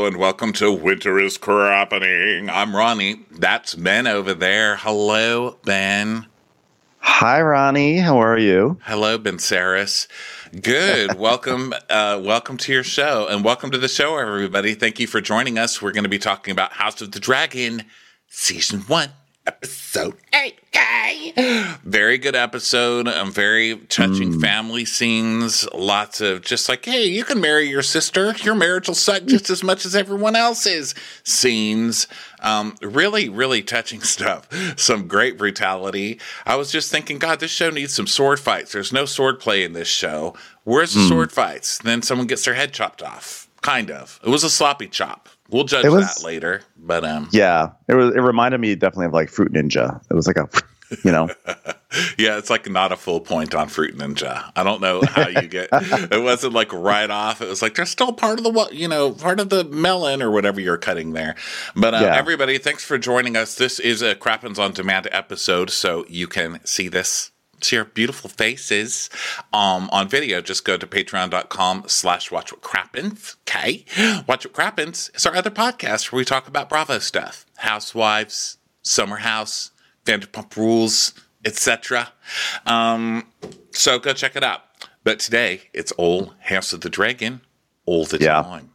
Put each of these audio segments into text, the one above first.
and welcome to Winter is Crappening. I'm Ronnie. That's Ben over there. Hello, Ben. Hi, Ronnie. How are you? Hello, Ben Saris. Good. Welcome to your show, and welcome to the show, everybody. Thank you for joining us. We're going to be talking about House of the Dragon, Season 1, Episode 8. Very good episode. Very touching family scenes. Lots of just like, hey, you can marry your sister. Your marriage will suck just as much as everyone else's scenes. Really, really touching stuff. Some great brutality. I was just thinking, God, this show needs some sword fights. There's no sword play in this show. Where's the sword fights? Then someone gets their head chopped off. Kind of. It was a sloppy chop. We'll judge that later. But yeah, it reminded me definitely of like Fruit Ninja. It was like a, Yeah, it's like not a full point on Fruit Ninja. I don't know how you get. It wasn't like right off. It was like there's still part of the melon or whatever you're cutting there. But everybody, thanks for joining us. This is a Crappens on Demand episode, so you can see this. See our beautiful faces on video. Just go to patreon.com/watchwhatcrappens. Okay. Watch What Crappens is our other podcast where we talk about Bravo stuff. Housewives, Summer House, Vanderpump Rules, etc. So go check it out. But today, it's old House of the Dragon all the time.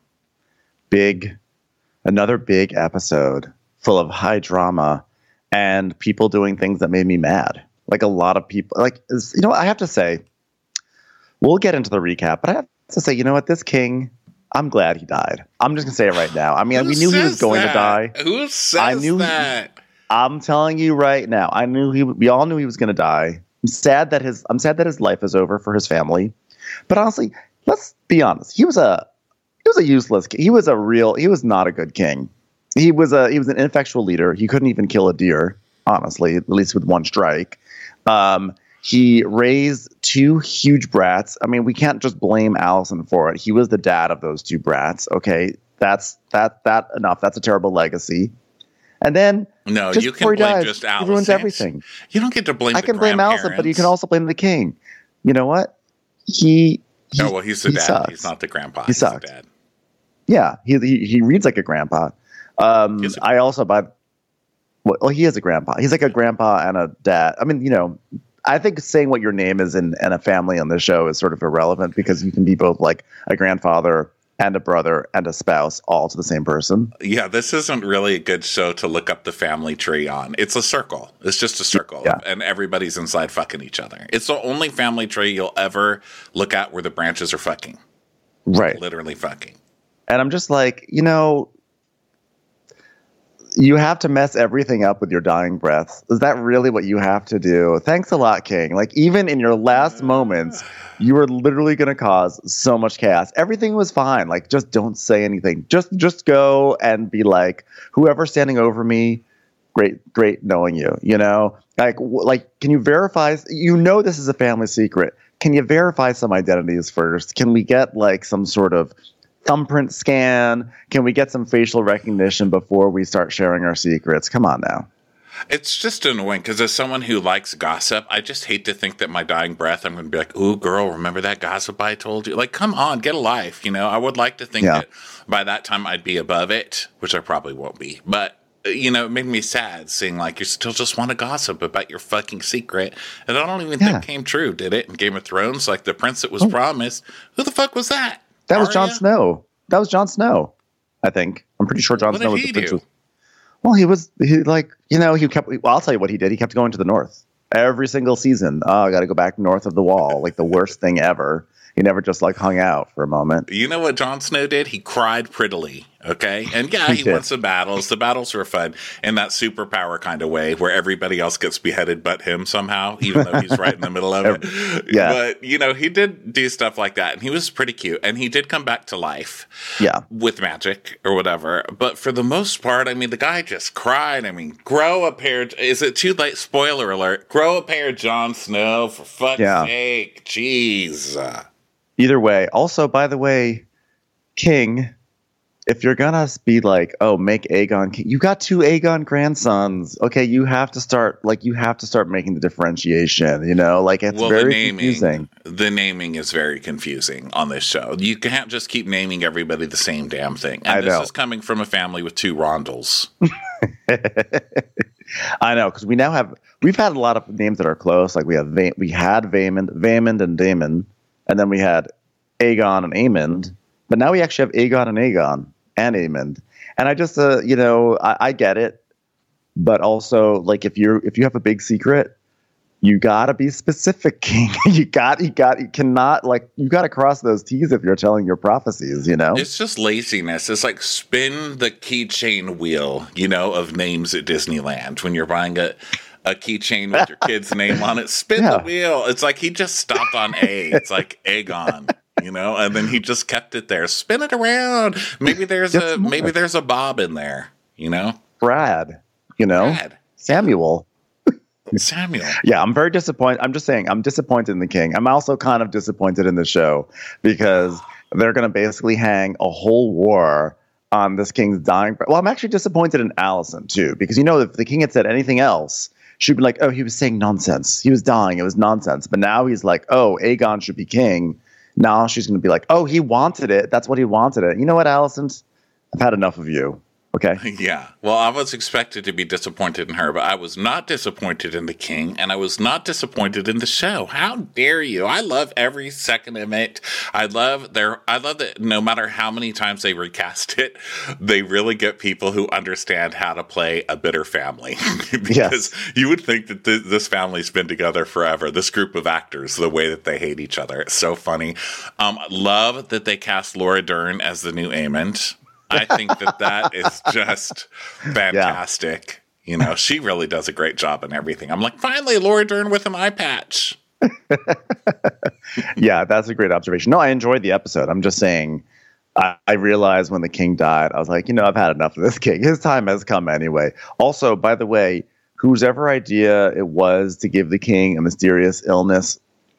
Another big episode full of high drama and people doing things that made me mad. Like a lot of people, I have to say, we'll get into the recap, but I have to say, you know what, this king, I'm glad he died. I'm just going to say it right now. I mean, we knew he was going to die. Who says that? I'm telling you right now. We all knew he was going to die. I'm sad that his life is over for his family. But honestly, let's be honest. He was a useless king. He was not a good king. He was an ineffectual leader. He couldn't even kill a deer, honestly, at least with one strike. He raised two huge brats. I mean, we can't just blame Allison for it. He was the dad of those two brats. Okay, that's enough. That's a terrible legacy. And then you can blame just Allison. He ruins everything. You don't get to blame. I can blame Allison, but you can also blame the king. You know what? He's the dad. Sucks. He's not the grandpa. He sucks. The dad. Yeah, he reads like a grandpa. He is a grandpa. He's like a grandpa and a dad. I mean, I think saying what your name is and a family on this show is sort of irrelevant because you can be both like a grandfather and a brother and a spouse all to the same person. Yeah, this isn't really a good show to look up the family tree on. It's a circle. It's just a circle. Yeah. And everybody's inside fucking each other. It's the only family tree you'll ever look at where the branches are fucking. Right. Literally fucking. And I'm just like, you have to mess everything up with your dying breath. Is that really what you have to do? Thanks a lot, King. Like, even in your last moments, you were literally going to cause so much chaos. Everything was fine. Like, just don't say anything. Just go and be like, whoever's standing over me, great knowing you, Like, can you verify? This is a family secret. Can you verify some identities first? Can we get, like, some sort of thumbprint scan? Can we get some facial recognition before we start sharing our secrets? Come on now. It's just annoying because as someone who likes gossip, I just hate to think that my dying breath, I'm going to be like, ooh, girl, remember that gossip I told you? Like, come on, get a life. I would like to think that by that time I'd be above it, which I probably won't be. But, it made me sad seeing like you still just want to gossip about your fucking secret. And I don't even think came true, did it? In Game of Thrones, like the prince that was promised. Who the fuck was that? That was Jon Snow. I think. I'm pretty sure Jon Snow was the prince. Well, he kept, I'll tell you what he did. He kept going to the north every single season. Oh, I got to go back north of the wall. Like the worst thing ever. He never just like hung out for a moment. You know what Jon Snow did? He cried prettily. Okay. And he won some battles. The battles were fun in that superpower kind of way where everybody else gets beheaded but him somehow, even though he's right in the middle of it. Yeah. But, he did do stuff like that. And he was pretty cute. And he did come back to life. Yeah. With magic or whatever. But for the most part, the guy just cried. Grow a pair. Is it too late? Spoiler alert. Grow a pair of Jon Snow for fuck's sake. Jeez. Either way. Also, by the way, King if you're gonna be like, oh, make Aegon king, you got 2 Aegon grandsons. Okay, you have to start making the differentiation. Like it's very confusing. The naming is very confusing on this show. You can't just keep naming everybody the same damn thing. And this is coming from a family with 2 Rondels. I know, because we've had a lot of names that are close. Like we had Vaemond and Daemon, and then we had Aegon and Aemond. But now we actually have Aegon and Aegon and Aemond. And I just, I get it. But also, like, if you have a big secret, you gotta be specific, King. You cannot cross those T's if you're telling your prophecies, It's just laziness. It's like spin the keychain wheel, of names at Disneyland when you're buying a keychain with your kid's name on it. Spin the wheel. It's like he just stopped on A. It's like Aegon. And then he just kept it there. Spin it around. Maybe there's a Bob in there, Brad, Samuel. Yeah, I'm very disappointed. I'm just saying, I'm disappointed in the King. I'm also kind of disappointed in the show because they're going to basically hang a whole war on this King's dying. Well, I'm actually disappointed in Alicent too, because if the King had said anything else, she'd be like, oh, he was saying nonsense. He was dying. It was nonsense. But now he's like, oh, Aegon should be king. Now she's going to be like, oh, he wanted it. That's what he wanted it. You know what, Alicent? I've had enough of you. Okay. Yeah. Well, I was expected to be disappointed in her, but I was not disappointed in the King, and I was not disappointed in the show. How dare you? I love every second of it. I love that no matter how many times they recast it, they really get people who understand how to play a bitter family. Because you would think that this family's been together forever. This group of actors, the way that they hate each other. It's so funny. Love that they cast Laura Dern as the new Aemond. I think that is just fantastic. Yeah. She really does a great job in everything. I'm like, finally, Laura Dern with an eye patch. Yeah, that's a great observation. No, I enjoyed the episode. I'm just saying, I realized when the King died, I was like, I've had enough of this King. His time has come anyway. Also, by the way, whose ever idea it was to give the King a mysterious illness,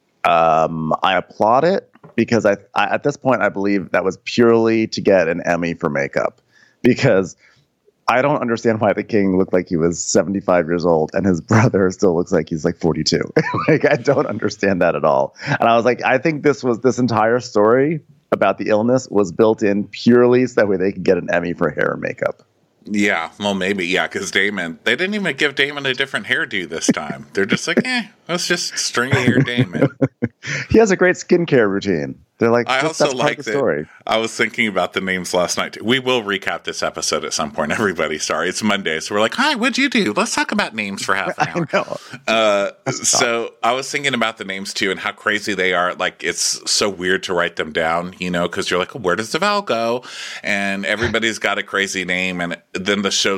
I applaud it. Because I at this point, I believe that was purely to get an Emmy for makeup. Because I don't understand why the King looked like he was 75 years old and his brother still looks like he's like 42. Like, I don't understand that at all. And I was like, I think this entire story about the illness was built in purely so that way they could get an Emmy for hair and makeup. Yeah, well, maybe, because Daemon, they didn't even give Daemon a different hairdo this time. They're just like, let's just stringy hair Daemon. He has a great skincare routine. They're like, I also like the story. I was thinking about the names last night. We will recap this episode at some point, everybody. Sorry, it's Monday, so we're like, hi, what'd you do? Let's talk about names for half an hour. I know. So I was thinking about the names, too, and how crazy they are. Like, it's so weird to write them down, because you're like, where does the vowel go? And everybody's got a crazy name, and then the show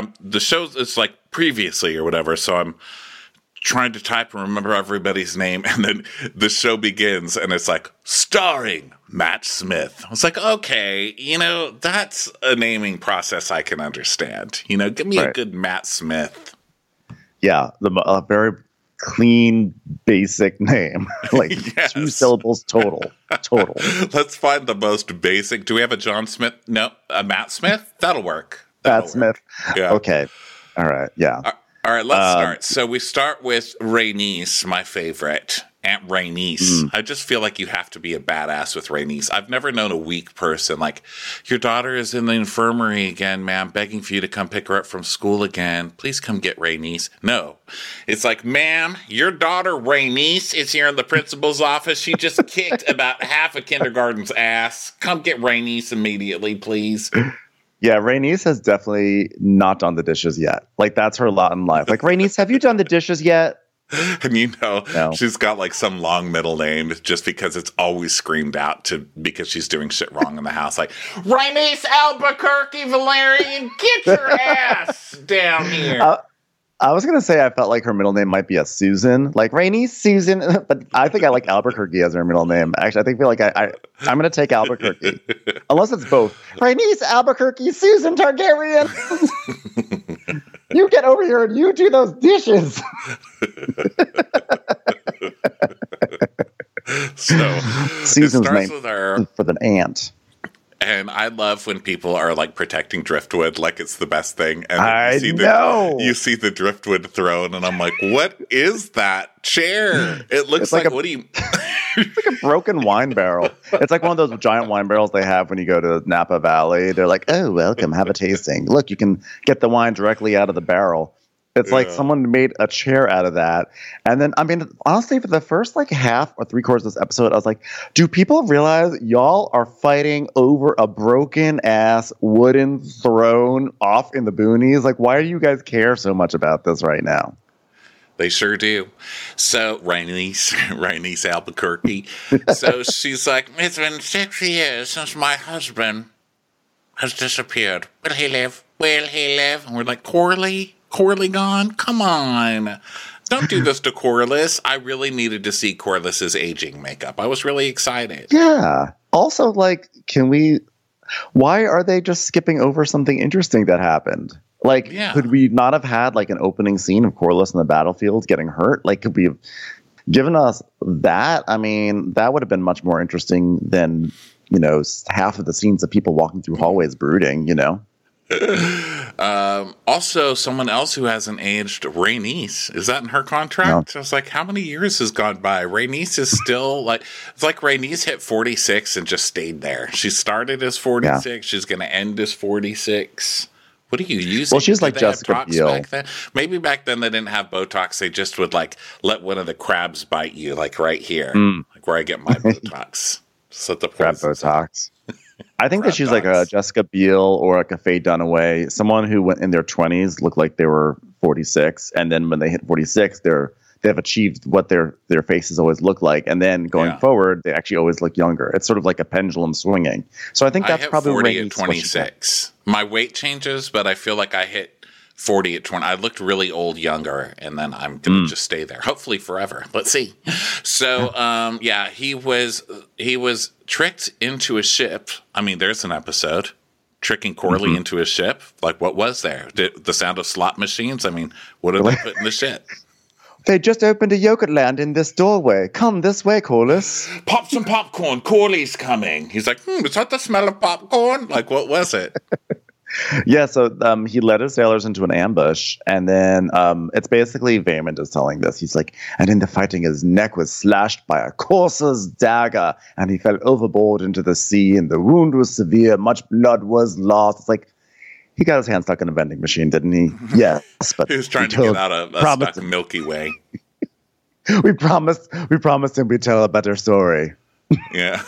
it's like previously or whatever, so I'm trying to type and remember everybody's name, and then the show begins and it's like starring Matt Smith. I was like, okay, that's a naming process I can understand. Give me a good Matt Smith. Yeah, a very clean, basic name, like 2 syllables total. Let's find the most basic. Do we have a John Smith? No, a Matt Smith. That'll work. Matt Smith. Yeah. Okay. All right. Yeah. All right, let's start. So we start with Rhaenys, my favorite. Aunt Rhaenys. I just feel like you have to be a badass with Rhaenys. I've never known a weak person. Like, your daughter is in the infirmary again, ma'am, begging for you to come pick her up from school again. Please come get Rhaenys. No. It's like, ma'am, your daughter Rhaenys is here in the principal's office. She just kicked about half of kindergarten's ass. Come get Rhaenys immediately, please. Yeah, Rhaenys has definitely not done the dishes yet. Like, that's her lot in life. Like, Rhaenys, have you done the dishes yet? And no. She's got like some long middle name just because it's always screamed out because she's doing shit wrong in the house. Like, Rhaenys Albuquerque Valerian, get your ass down here. I was going to say I felt like her middle name might be a Susan. Like, Rhaenys Susan. But I think I like Albuquerque as her middle name. Actually, I feel like I'm going to take Albuquerque. Unless it's both. Rhaenys Albuquerque Susan Targaryen. You get over here and you do those dishes. So Susan's name for an aunt. And I love when people are like protecting driftwood like it's the best thing. And I you see know. you see the driftwood throne, and I'm like, what is that chair? It looks like what do you... It's like a broken wine barrel. It's like one of those giant wine barrels they have when you go to Napa Valley. They're like, oh, welcome, have a tasting. Look, you can get the wine directly out of the barrel. It's like someone made a chair out of that. And then, I mean, honestly, for the first like half or 3/4 of this episode, I was like, do people realize y'all are fighting over a broken ass wooden throne off in the boonies? Like, why do you guys care so much about this right now? They sure do. So, Rainice Albuquerque. So she's like, it's been 6 years since my husband has disappeared. Will he live? Will he live? And we're like, Corley gone? Come on. Don't do this to Corliss. I really needed to see Corliss's aging makeup. I was really excited. Yeah. Also, like, why are they just skipping over something interesting that happened? Like, could we not have had like an opening scene of Corliss in the battlefield getting hurt? Like, could we have given us that? I mean, that would have been much more interesting than, half of the scenes of people walking through hallways brooding, Also, someone else who hasn't aged, Rainice. Is that in her contract? No. I was like, how many years has gone by? Rainice is still like, it's like Rainice hit 46 and just stayed there. She started as 46. Yeah. She's going to end as 46. What are you using? Well, she's like Jessica Biel. Back then? Maybe back then they didn't have Botox. They just would like let one of the crabs bite you, like right here, like where I get my Botox. Just let the crab Botox. I think that she's like a Jessica Biel or like a Faye Dunaway, someone who went in their 20s looked like they were 46, and then when they hit 46, they have achieved what their faces always look like, and then going forward, they actually always look younger. It's sort of like a pendulum swinging. So I think that's probably 40 at 26. My weight changes, but I feel like I hit 40 at 20. I looked really old younger, and then I'm going to just stay there, hopefully forever. Let's see. So, he was tricked into a ship. I mean, there's an episode. Tricking Corley into a ship. Like, what was there? The sound of slot machines? I mean, what did they put in the ship? They just opened a yogurt land in this doorway. Come this way, Corliss. Pop some popcorn. Corley's coming. He's like, is that the smell of popcorn? Like, what was it? Yeah, so he led his sailors into an ambush, and then it's basically Vaymond is telling this. He's like, and in the fighting, his neck was slashed by a courser's dagger, and he fell overboard into the sea, and the wound was severe. Much blood was lost. It's like, he got his hand stuck in a vending machine, didn't he? Yes, but he was trying to get out of a stuck Milky Way. we promised him we'd tell a better story. Yeah.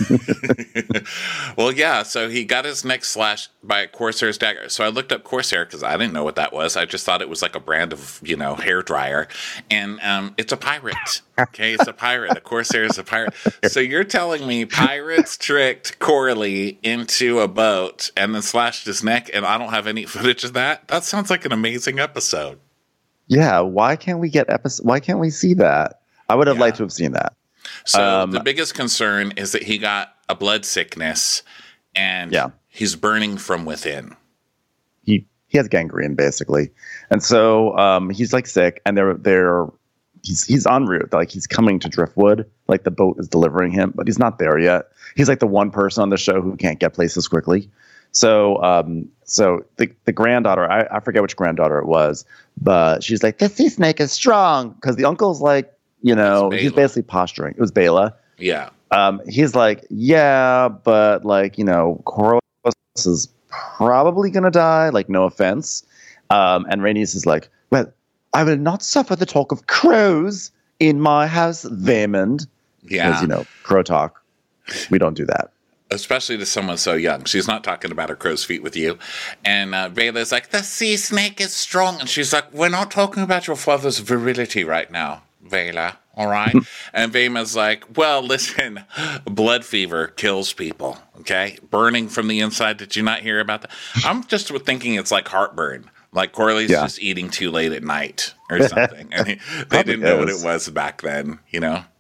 Well, yeah. So he got his neck slashed by a Corsair's dagger. So I looked up Corsair because I didn't know what that was. I just thought it was like a brand of, hair dryer. And it's a pirate. Okay. It's a pirate. A Corsair is a pirate. So you're telling me pirates tricked Corley into a boat and then slashed his neck, and I don't have any footage of that? That sounds like an amazing episode. Yeah. Why can't we see that? I would have liked to have seen that. So the biggest concern is that he got a blood sickness, and he's burning from within. He has gangrene basically, and so he's like sick, and he's en route, like he's coming to Driftwood, like the boat is delivering him, but he's not there yet. He's like the one person on the show who can't get places quickly. So the granddaughter, I forget which granddaughter it was, but she's like, the sea snake is strong, because the uncle's like, he's basically posturing. It was Bela. Yeah. He's like, yeah, but like, Corliss is probably going to die. Like, no offense. And Rainice is like, well, I will not suffer the talk of crows in my house, Vaymond. Yeah. Because, crow talk. We don't do that. Especially to someone so young. She's not talking about her crow's feet with you. And Bela's like, the sea snake is strong. And she's like, we're not talking about your father's virility right now, Bela, all right? And Vaymond's like, well, listen, blood fever kills people, okay? Burning from the inside. Did you not hear about that? I'm just thinking it's like heartburn. Like Corley's just eating too late at night or something. And they didn't know what it was back then,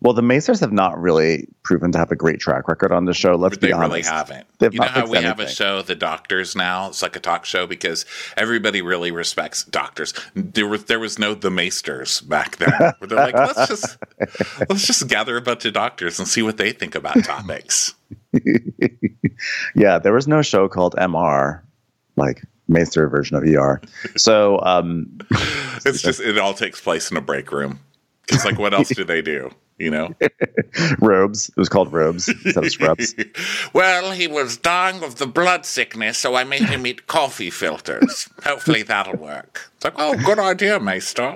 Well, the Macers have not really proven to have a great track record on the show. Let's be honest. They really haven't. They've You know not how fixed we have a anything. show, The Doctors, now? It's like a talk show because everybody really respects doctors. There was no The Maesters back then. Where they're like, let's just gather a bunch of doctors and see what they think about topics. Yeah, there was no show called MR, like Maester version of ER. So It's just, it all takes place in a break room. Because, like, what else do they do? You know? Robes. It was called Robes instead of Scrubs. Well, he was dying of the blood sickness, so I made him eat coffee filters. Hopefully that'll work. It's like, oh, good idea, Maester.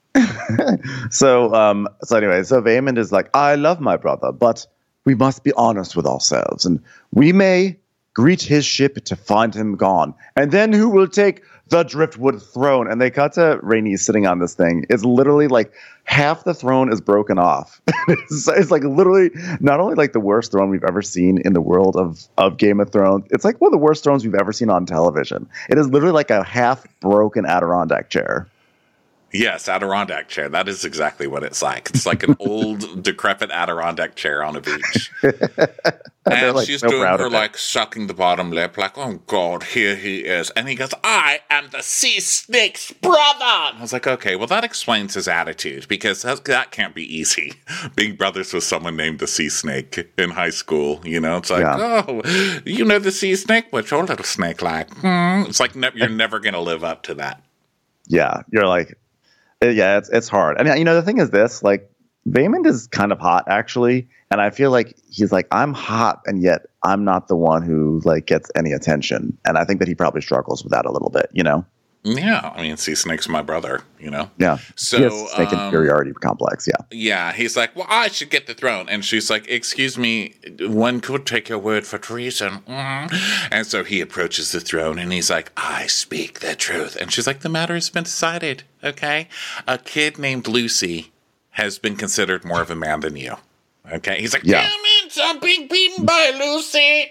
So anyway, so Vaemond is like, I love my brother, but we must be honest with ourselves, and we may greet his ship to find him gone. And then who will take the Driftwood throne? And they cut to Rhaenys sitting on this thing. It's literally like half the throne is broken off. It's like literally not only like the worst throne we've ever seen in the world of Game of Thrones, it's like one of the worst thrones we've ever seen on television. It is literally like a half broken Adirondack chair. Yes, Adirondack chair. That is exactly what it's like. It's like an old, decrepit Adirondack chair on a beach. And like, she's so doing proud her, of it. like, sucking the bottom lip, like, oh, God, here he is. And he goes, I am the sea snake's brother. And I was like, okay, well, that explains his attitude, because that can't be easy, being brothers with someone named the sea snake in high school. You know, it's like, oh, you know the sea snake? What's your little snake like? It's like, you're never going to live up to that. Yeah, you're like, yeah, it's hard. And you know, the thing is this, like, Vaemond is kind of hot actually, and I feel like he's like, I'm hot, and yet I'm not the one who like gets any attention. And I think that he probably struggles with that a little bit, you know? Yeah, I mean, Sea Snake's my brother, you know? Yeah. So, he has snake inferiority complex, yeah. Yeah, he's like, well, I should get the throne. And she's like, excuse me, one could take your word for treason. And so he approaches the throne, and he's like, I speak the truth. And she's like, the matter has been decided, okay? A kid named Lucy has been considered more of a man than you. Okay? He's like, Yeah. damn it, I'm being beaten by Lucy.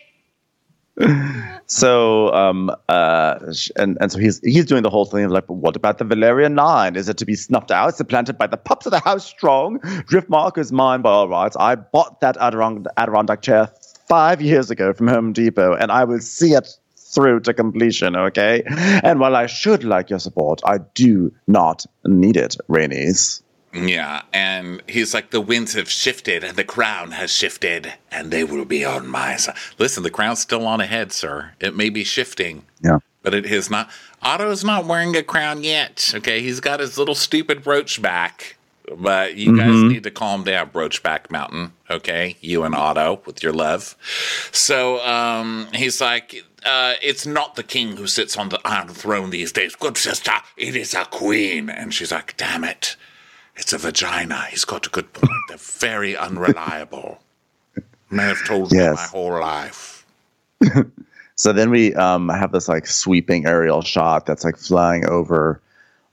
So, and so he's doing the whole thing of like, but what about the Valerian line? Is it to be snuffed out, supplanted by the pups of the House Strong? Driftmark is mine by all rights. I bought that Adirondack chair 5 years ago from Home Depot, and I will see it through to completion, okay? And while I should like your support, I do not need it, Rhaenys. Yeah, and he's like, the winds have shifted, and the crown has shifted, and they will be on my side. Listen, the crown's still on ahead, sir. It may be shifting, Yeah. but it is not. Otto's not wearing a crown yet, okay? He's got his little stupid brooch back, but you guys need to calm down, Broochback Mountain, okay? You and Otto with your love. So he's like, it's not the king who sits on the Iron Throne these days. Good sister, it is a queen. And she's like, damn it. It's a vagina. He's got a good point. They're very unreliable. Men have told me my whole life. So then we have this like sweeping aerial shot that's like flying over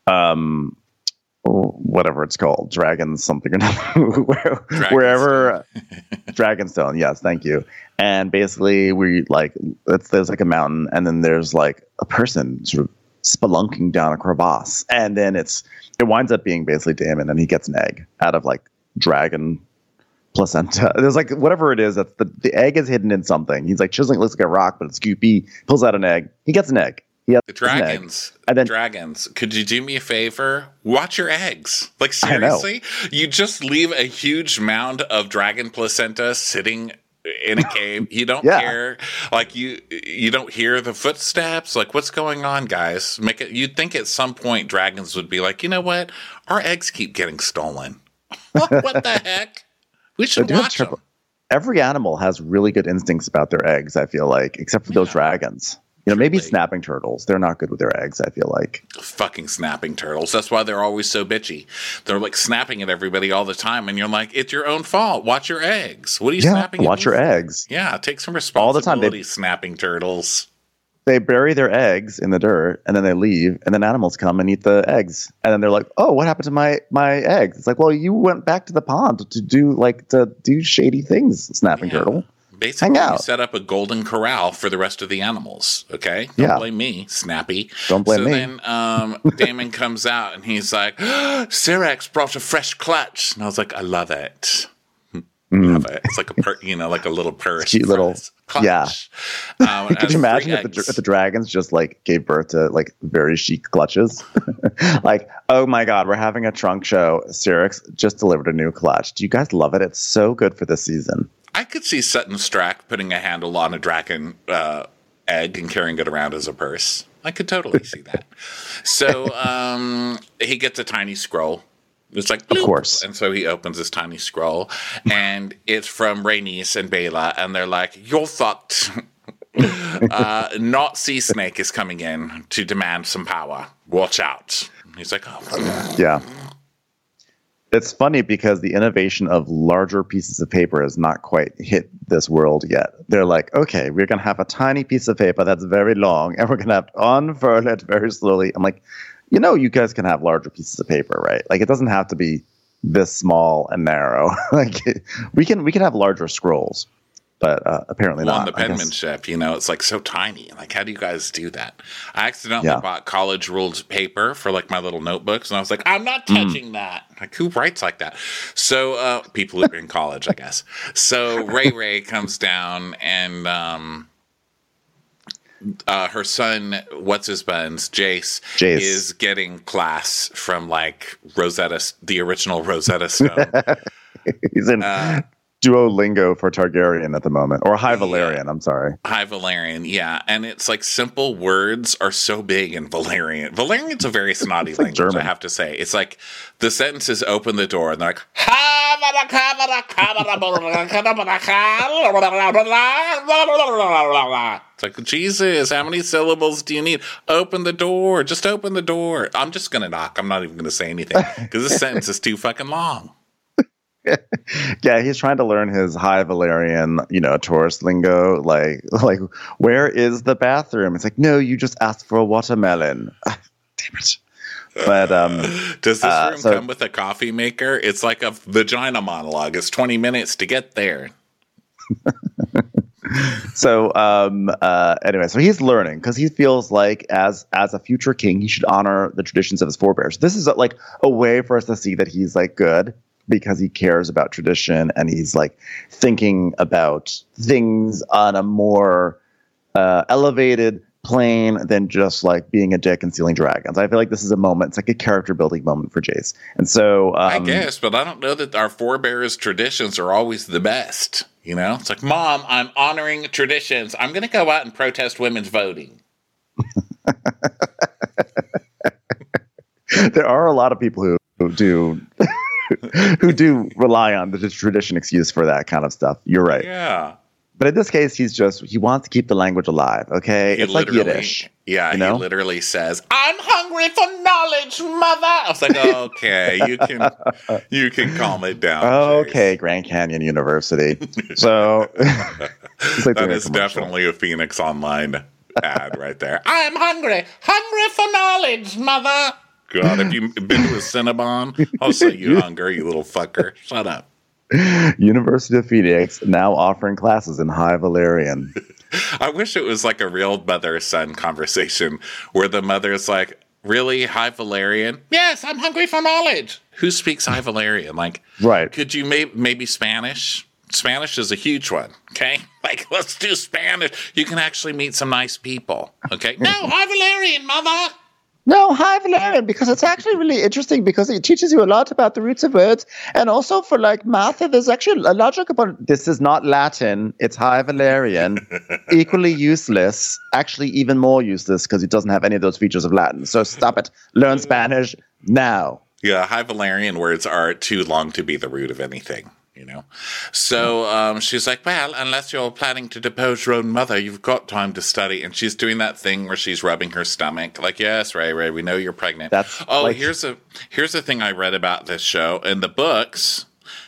whatever it's called, Dragon's something or another, wherever Dragonstone. Yes, thank you. And basically we like, there's like a mountain, and then there's like a person sort of spelunking down a crevasse, and then it winds up being basically Daemon, and he gets an egg out of like dragon placenta. There's like whatever it is, that's the egg is hidden in something. He's like chiseling, it looks like a rock, but it's goopy. Pulls out an egg. He gets an egg. The dragons. And then, dragons. Could you do me a favor? Watch your eggs. Like, seriously? You just leave a huge mound of dragon placenta sitting in a cave. You don't care. Like, you don't hear the footsteps. Like, what's going on, guys? You'd think at some point dragons would be like, you know what? Our eggs keep getting stolen. What the heck? We should watch them. Every animal has really good instincts about their eggs, I feel like, except for those dragons. You know, maybe snapping turtles. They're not good with their eggs, I feel like. Fucking snapping turtles. That's why they're always so bitchy. They're like snapping at everybody all the time, and you're like, it's your own fault. Watch your eggs. What are you snapping at? Watch your eggs. Yeah, take some responsibility, all the time. Snapping turtles. They bury their eggs in the dirt, and then they leave, and then animals come and eat the eggs. And then they're like, oh, what happened to my eggs? It's like, well, you went back to the pond to do shady things, snapping turtle. Basically, you set up a golden corral for the rest of the animals, okay? Don't blame me, Snappy. Don't blame me. So then Daemon comes out, and he's like, Syrax brought a fresh clutch. And I was like, I love it. It's like like a little purse. Cute little clutch. Yeah. Could you imagine if the dragons just like gave birth to like very chic clutches? Like, oh my God, we're having a trunk show. Syrinx just delivered a new clutch. Do you guys love it? It's so good for this season. I could see Sutton Strack putting a handle on a dragon egg and carrying it around as a purse. I could totally see that. So he gets a tiny scroll. It's like, bloop. Of course. And so he opens this tiny scroll, and it's from Rhaenys and Baela, and they're like, you're fucked. Not Sea Snake is coming in to demand some power. Watch out. He's like, oh. Yeah. It's funny because the innovation of larger pieces of paper has not quite hit this world yet. They're like, okay, we're going to have a tiny piece of paper that's very long, and we're going to have to unfurl it very slowly. I'm like, you guys can have larger pieces of paper, right? Like, it doesn't have to be this small and narrow. Like, we can have larger scrolls, but apparently not. On the penmanship, it's like so tiny. Like, how do you guys do that? I accidentally bought college ruled paper for like my little notebooks, and I was like, I'm not touching that. Like, who writes like that? So people who are in college, I guess. So Ray comes down, and her son, what's his buns, Jace, is getting class from like the original Rosetta Stone. He's in Duolingo for Targaryen at the moment, or High Valyrian. I'm sorry, High Valyrian. Yeah, and it's like simple words are so big in Valyrian. Valyrian's a very snotty language, German. I have to say. It's like the sentences open the door, and they're like, it's like, Jesus, how many syllables do you need? Open the door. Just open the door. I'm just going to knock. I'm not even going to say anything because this sentence is too fucking long. Yeah, he's trying to learn his High Valyrian, tourist lingo. Like, where is the bathroom? It's like, no, you just asked for a watermelon. Damn it. But does this room come with a coffee maker? It's like a vagina monologue. It's 20 minutes to get there. So anyway, so he's learning because he feels like as a future king, he should honor the traditions of his forebears. This is like a way for us to see that he's like good because he cares about tradition and he's like thinking about things on a more elevated plane than just like being a dick and stealing dragons. I feel like this is a moment. It's like a character building moment for Jace. And so I guess, but I don't know that our forebears' traditions are always the best. It's like, Mom, I'm honoring traditions. I'm going to go out and protest women's voting. There are a lot of people who do who do rely on the tradition excuse for that kind of stuff. You're right. Yeah. But in this case, he wants to keep the language alive, okay? It's like Yiddish. Yeah, he literally says, I'm hungry for knowledge, mother. I was like, okay, you can calm it down. Okay, Jace. Grand Canyon University. So like that is definitely a Phoenix Online ad right there. I'm hungry for knowledge, mother. God, have you been to a Cinnabon? I'll say you hunger, you little fucker. Shut up. University of Phoenix now offering classes in High Valyrian. I wish it was like a real mother-son conversation where the mother's like, really, High Valyrian? Yes, I'm hungry for knowledge. Who speaks High Valyrian? Like, right. Could you maybe Spanish? Spanish is a huge one, okay? Like, let's do Spanish. You can actually meet some nice people, okay? No, High Valyrian, mother. No, High Valyrian, because it's actually really interesting because it teaches you a lot about the roots of words. And also for like math, there's actually a logic about this is not Latin. It's High Valyrian. Equally useless. Actually, even more useless because it doesn't have any of those features of Latin. So stop it. Learn Spanish now. Yeah, High Valyrian words are too long to be the root of anything. So she's like, well, unless you're planning to depose your own mother, you've got time to study. And she's doing that thing where she's rubbing her stomach. Like, yes, Ray, we know you're pregnant. Here's a thing I read about this show. In the books,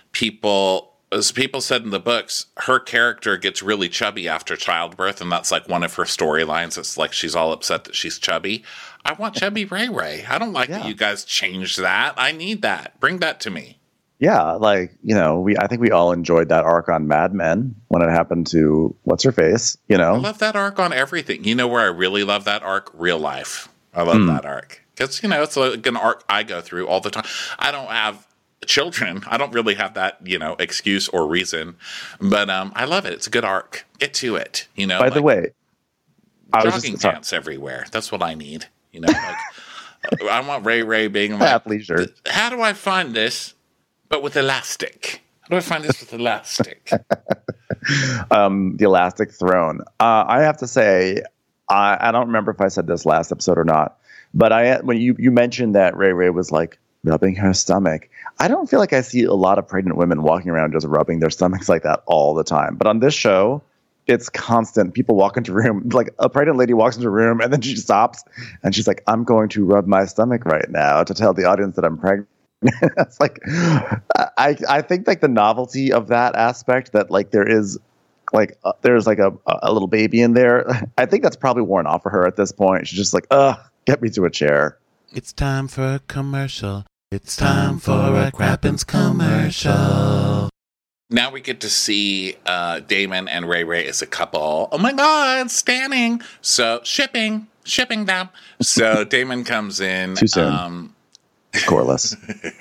as people said in the books, her character gets really chubby after childbirth. And that's like one of her storylines. It's like she's all upset that she's chubby. I want chubby Ray. I don't like that you guys changed that. I need that. Bring that to me. Yeah, like, I think we all enjoyed that arc on Mad Men when it happened to what's-her-face, I love that arc on everything. You know where I really love that arc? Real life. I love that arc. Because, it's like an arc I go through all the time. I don't have children. I don't really have that, excuse or reason, but I love it. It's a good arc. Get to it, By the way, jogging pants everywhere. That's what I need, I want Ray being like, athleisure. How do I find this, but with elastic? How do I find this with elastic? The elastic throne. I have to say, I don't remember if I said this last episode or not, but when you mentioned that Ray was like rubbing her stomach, I don't feel like I see a lot of pregnant women walking around just rubbing their stomachs like that all the time. But on this show, it's constant. People walk into a room, like a pregnant lady walks into a room and then she stops and she's like, I'm going to rub my stomach right now to tell the audience that I'm pregnant. It's like, I think like the novelty of that aspect, that like there's like a little baby in there. I think that's probably worn off for her at this point. She's just like, get me to a chair. It's time for a commercial. It's time for a Crappens commercial. Now we get to see Damon and Ray as a couple. Oh my God, standing. So shipping them. So Damon comes in. Too soon. Scoreless.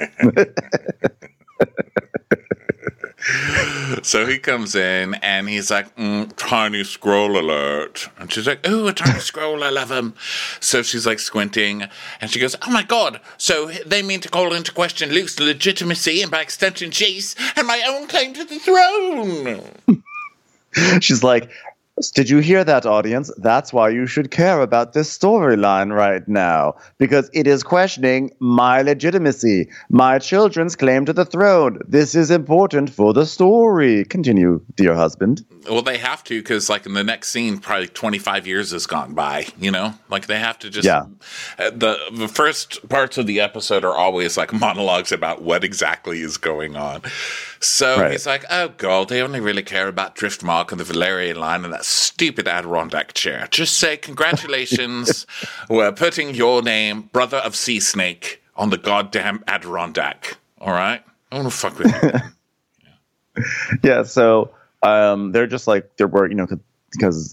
So he comes in and he's like, tiny scroll alert. And she's like, ooh, a tiny scroll, I love him. So she's like squinting and she goes, oh my God, so they mean to call into question Luke's legitimacy and by extension Jace and my own claim to the throne. She's like, did you hear that, audience? That's why you should care about this storyline right now, because it is questioning my legitimacy, my children's claim to the throne. This is important for the story. Continue, dear husband. Well, they have to, because like in the next scene, probably 25 years has gone by, Like they have to just... Yeah. The first parts of the episode are always like monologues about what exactly is going on. So He's like, oh God, they only really care about Driftmark and the Valerian line and that stupid Adirondack chair. Just say congratulations. We're putting your name, Brother of Sea Snake, on the goddamn Adirondack. All right? I don't want to fuck with you. Yeah, so they're just like, they're worried, because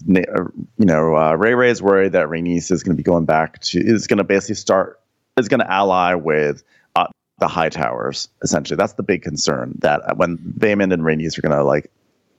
Ray is worried that Rhaenys is going to be going back to, is going to ally with the High Towers, essentially. That's the big concern, that when Daemon and Rhaenys are going to like,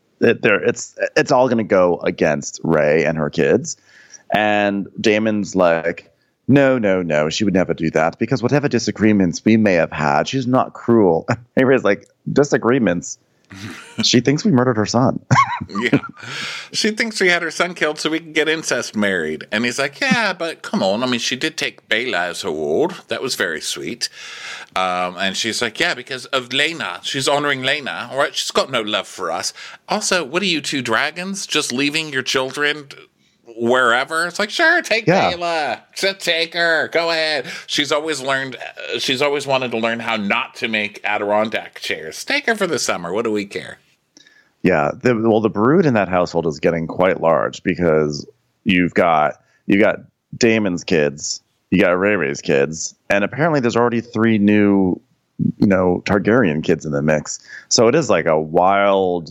it's all going to go against Ray and her kids. And Daemon's like, no, she would never do that, because whatever disagreements we may have had, she's not cruel. And Ray's like, disagreements? She thinks we murdered her son. Yeah. She thinks we had her son killed so we can get incest married. And he's like, yeah, but come on. I mean, she did take Bela as her ward. That was very sweet. And she's like, yeah, because of Lena. She's honoring Lena. All right. She's got no love for us. Also, what are you two dragons? Just leaving your children wherever? It's like, sure, take Bela. Just take her. Go ahead. She's always wanted to learn how not to make Adirondack chairs. Take her for the summer. What do we care? Yeah. The brood in that household is getting quite large, because you've got Daemon's kids, you got Ray's kids, and apparently there's already 3 new, Targaryen kids in the mix. So it is like a wild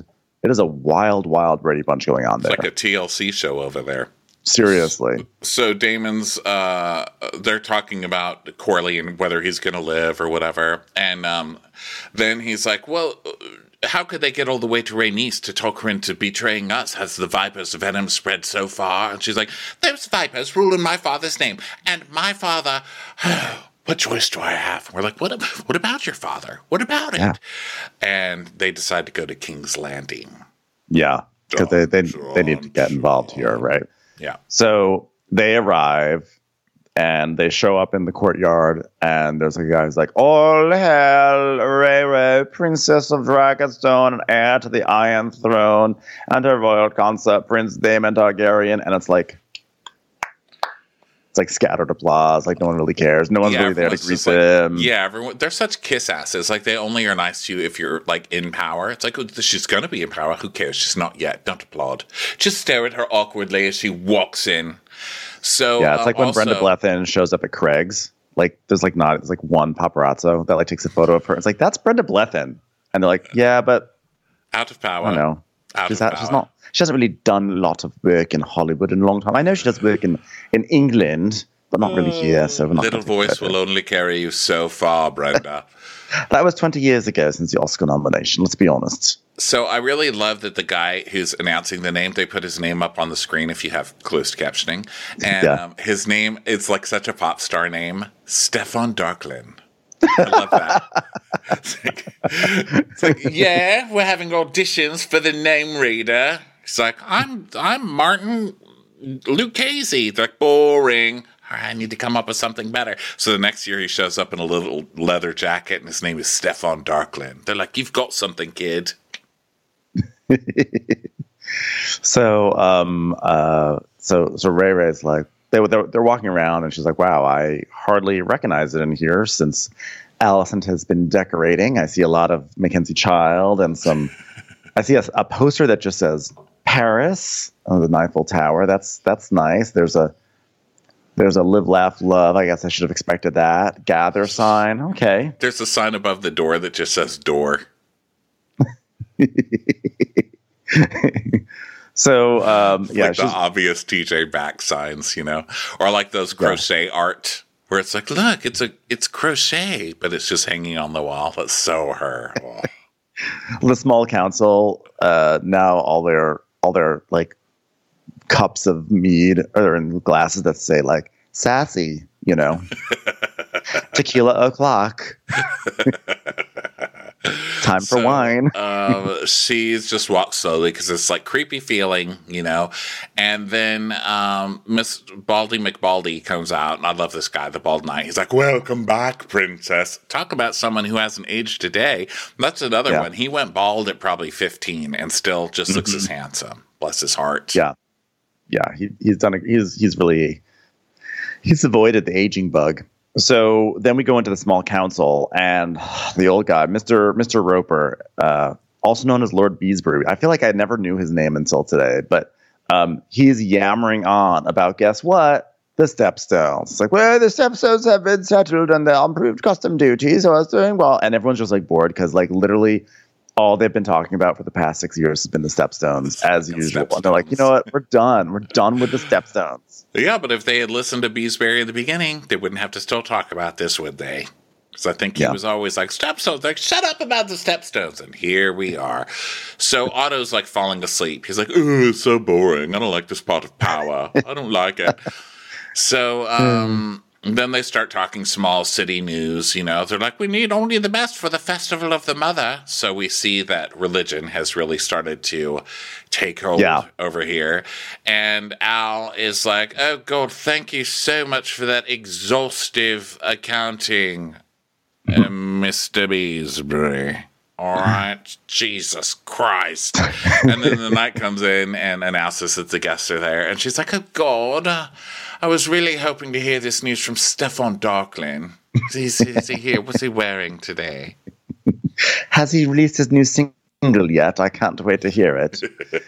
Brady Bunch going on there. It's like a TLC show over there. Seriously. So Daemon's, they're talking about Corley and whether he's going to live or whatever. And then he's like, well, how could they get all the way to Rhaenys to talk her into betraying us? Has the Viper's venom spread so far? And she's like, those Vipers rule in my father's name. And my father... what choice do I have? We're like, what about your father? What about it? Yeah. And they decide to go to King's Landing. Yeah, because they need to get involved here, right? Yeah. So they arrive and they show up in the courtyard, and there's a guy who's like, all hail Ray, Princess of Dragonstone and heir to the Iron Throne, and her royal consort, Prince Daemon Targaryen. And it's like scattered applause, like no one really cares. No one's really there to greet them. Everyone, they're such kiss asses. Like they only are nice to you if you're like in power. It's like, oh, she's gonna be in power. Who cares? She's not yet. Don't applaud. Just stare at her awkwardly as she walks in. So yeah, it's like when Brenda Blethyn shows up at Craig's. Like there's like one paparazzo that like takes a photo of her. It's like, that's Brenda Blethyn, and they're like, yeah, but out of power. I don't know. She's she hasn't really done a lot of work in Hollywood in a long time. I know she does work in England, but not really here. So we're not Little gonna talk voice about will only carry you so far, Brenda. it. That was 20 years ago since the Oscar nomination. Let's be honest. So I really love that the guy who's announcing the name, they put his name up on the screen if you have closed captioning. And his name is like such a pop star name, Stefan Darklin. I love that. It's like, yeah, we're having auditions for the name reader. He's like, I'm Martin Lucchese. They're like, boring. All right, I need to come up with something better. So the next year he shows up in a little leather jacket and his name is Stefan Darklin. They're like, you've got something, kid. So Ray Ray's like, they're walking around and she's like, wow, I hardly recognize it in here since Alicent has been decorating. I see a lot of Mackenzie Child and I see a poster that just says Paris on the Eiffel Tower. That's nice. There's a live, laugh, love. I guess I should have expected that. Gather sign. Okay. There's a sign above the door that just says door. So, like the obvious TJ back signs, or like those crochet art where it's like, look, it's crochet, but it's just hanging on the wall. That's so her. Oh. The small council, now all their like cups of mead are in glasses that say like sassy, tequila o'clock. Time for wine. She's just walked slowly because it's like creepy feeling, and then Miss Baldy McBaldy comes out, and I love this guy, the bald knight. He's like, welcome back, princess. Talk about someone who hasn't aged today. That's another one. He went bald at probably 15 and still just looks as handsome. Bless his heart. Yeah. He's done he's avoided the aging bug. So then we go into the small council, and the old guy, Mr. Roper, also known as Lord Beesbury. I feel like I never knew his name until today, but he's yammering on about, guess what? The stepstones. It's like, well, the stepstones have been settled and the improved custom duty, so I was doing well. And everyone's just like bored because like literally all they've been talking about for the past 6 years has been the stepstones as usual. And they're like, you know what? We're done. We're done with the stepstones. Yeah, but if they had listened to Beesbury at the beginning, they wouldn't have to still talk about this, would they? Because I think he was always like, stepstones. Like, shut up about the stepstones. And here we are. So Otto's like falling asleep. He's like, oh, it's so boring. I don't like this part of power. I don't like it. So then they start talking small city news. They're like, we need only the best for the Festival of the Mother. So we see that religion has really started to take hold over here. And Al is like, oh, God, thank you so much for that exhaustive accounting, Mr. Beesbury. All right, Jesus Christ. And then the knight comes in and announces that the guests are there. And she's like, oh, God, I was really hoping to hear this news from Stefan Darklin. Is he here? What's he wearing today? Has he released his new single yet? I can't wait to hear it.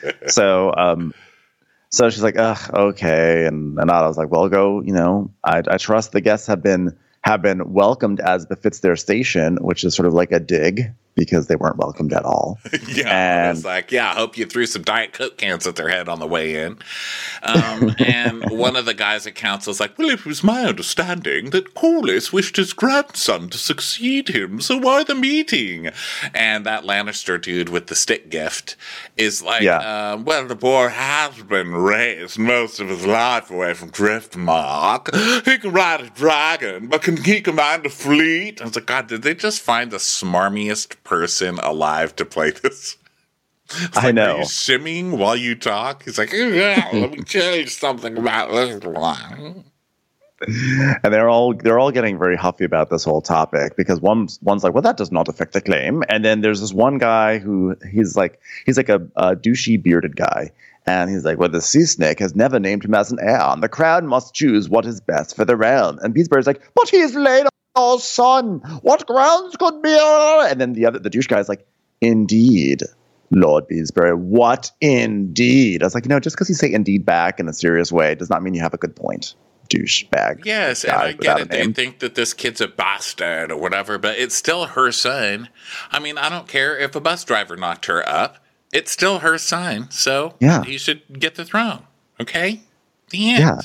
So she's like, ugh, okay. And I was like, well, go, I trust the guests have been welcomed as befits their station, which is sort of like a dig because they weren't welcomed at all. And it's like, I hope you threw some Diet Coke cans at their head on the way in. And one of the guys at council is like, well, it was my understanding that Corlys wished his grandson to succeed him, so why the meeting? And that Lannister dude with the stick gift is like, well, the boy has been raised most of his life away from Driftmark. He can ride a dragon, but can he command a fleet? I was like, God, did they just find the smarmiest person alive to play this? I know. Are you shimmying while you talk? He's like, yeah, let me tell you something about this one. And they're all getting very huffy about this whole topic because one's like, well, that does not affect the claim. And then there's this one guy who he's like a douchey bearded guy. And he's like, well, the sea snake has never named him as an heir, and the crown must choose what is best for the realm. And Beesbury's like, but he's laid our son. What grounds could be? And then the douche guy's like, indeed, Lord Beesbury, what indeed? I was like, just because you say indeed back in a serious way does not mean you have a good point. Douchebag. Yes, and I get it. They think that this kid's a bastard or whatever, but it's still her son. I mean, I don't care if a bus driver knocked her up. It's still her son, so he should get the throne. Okay? The end.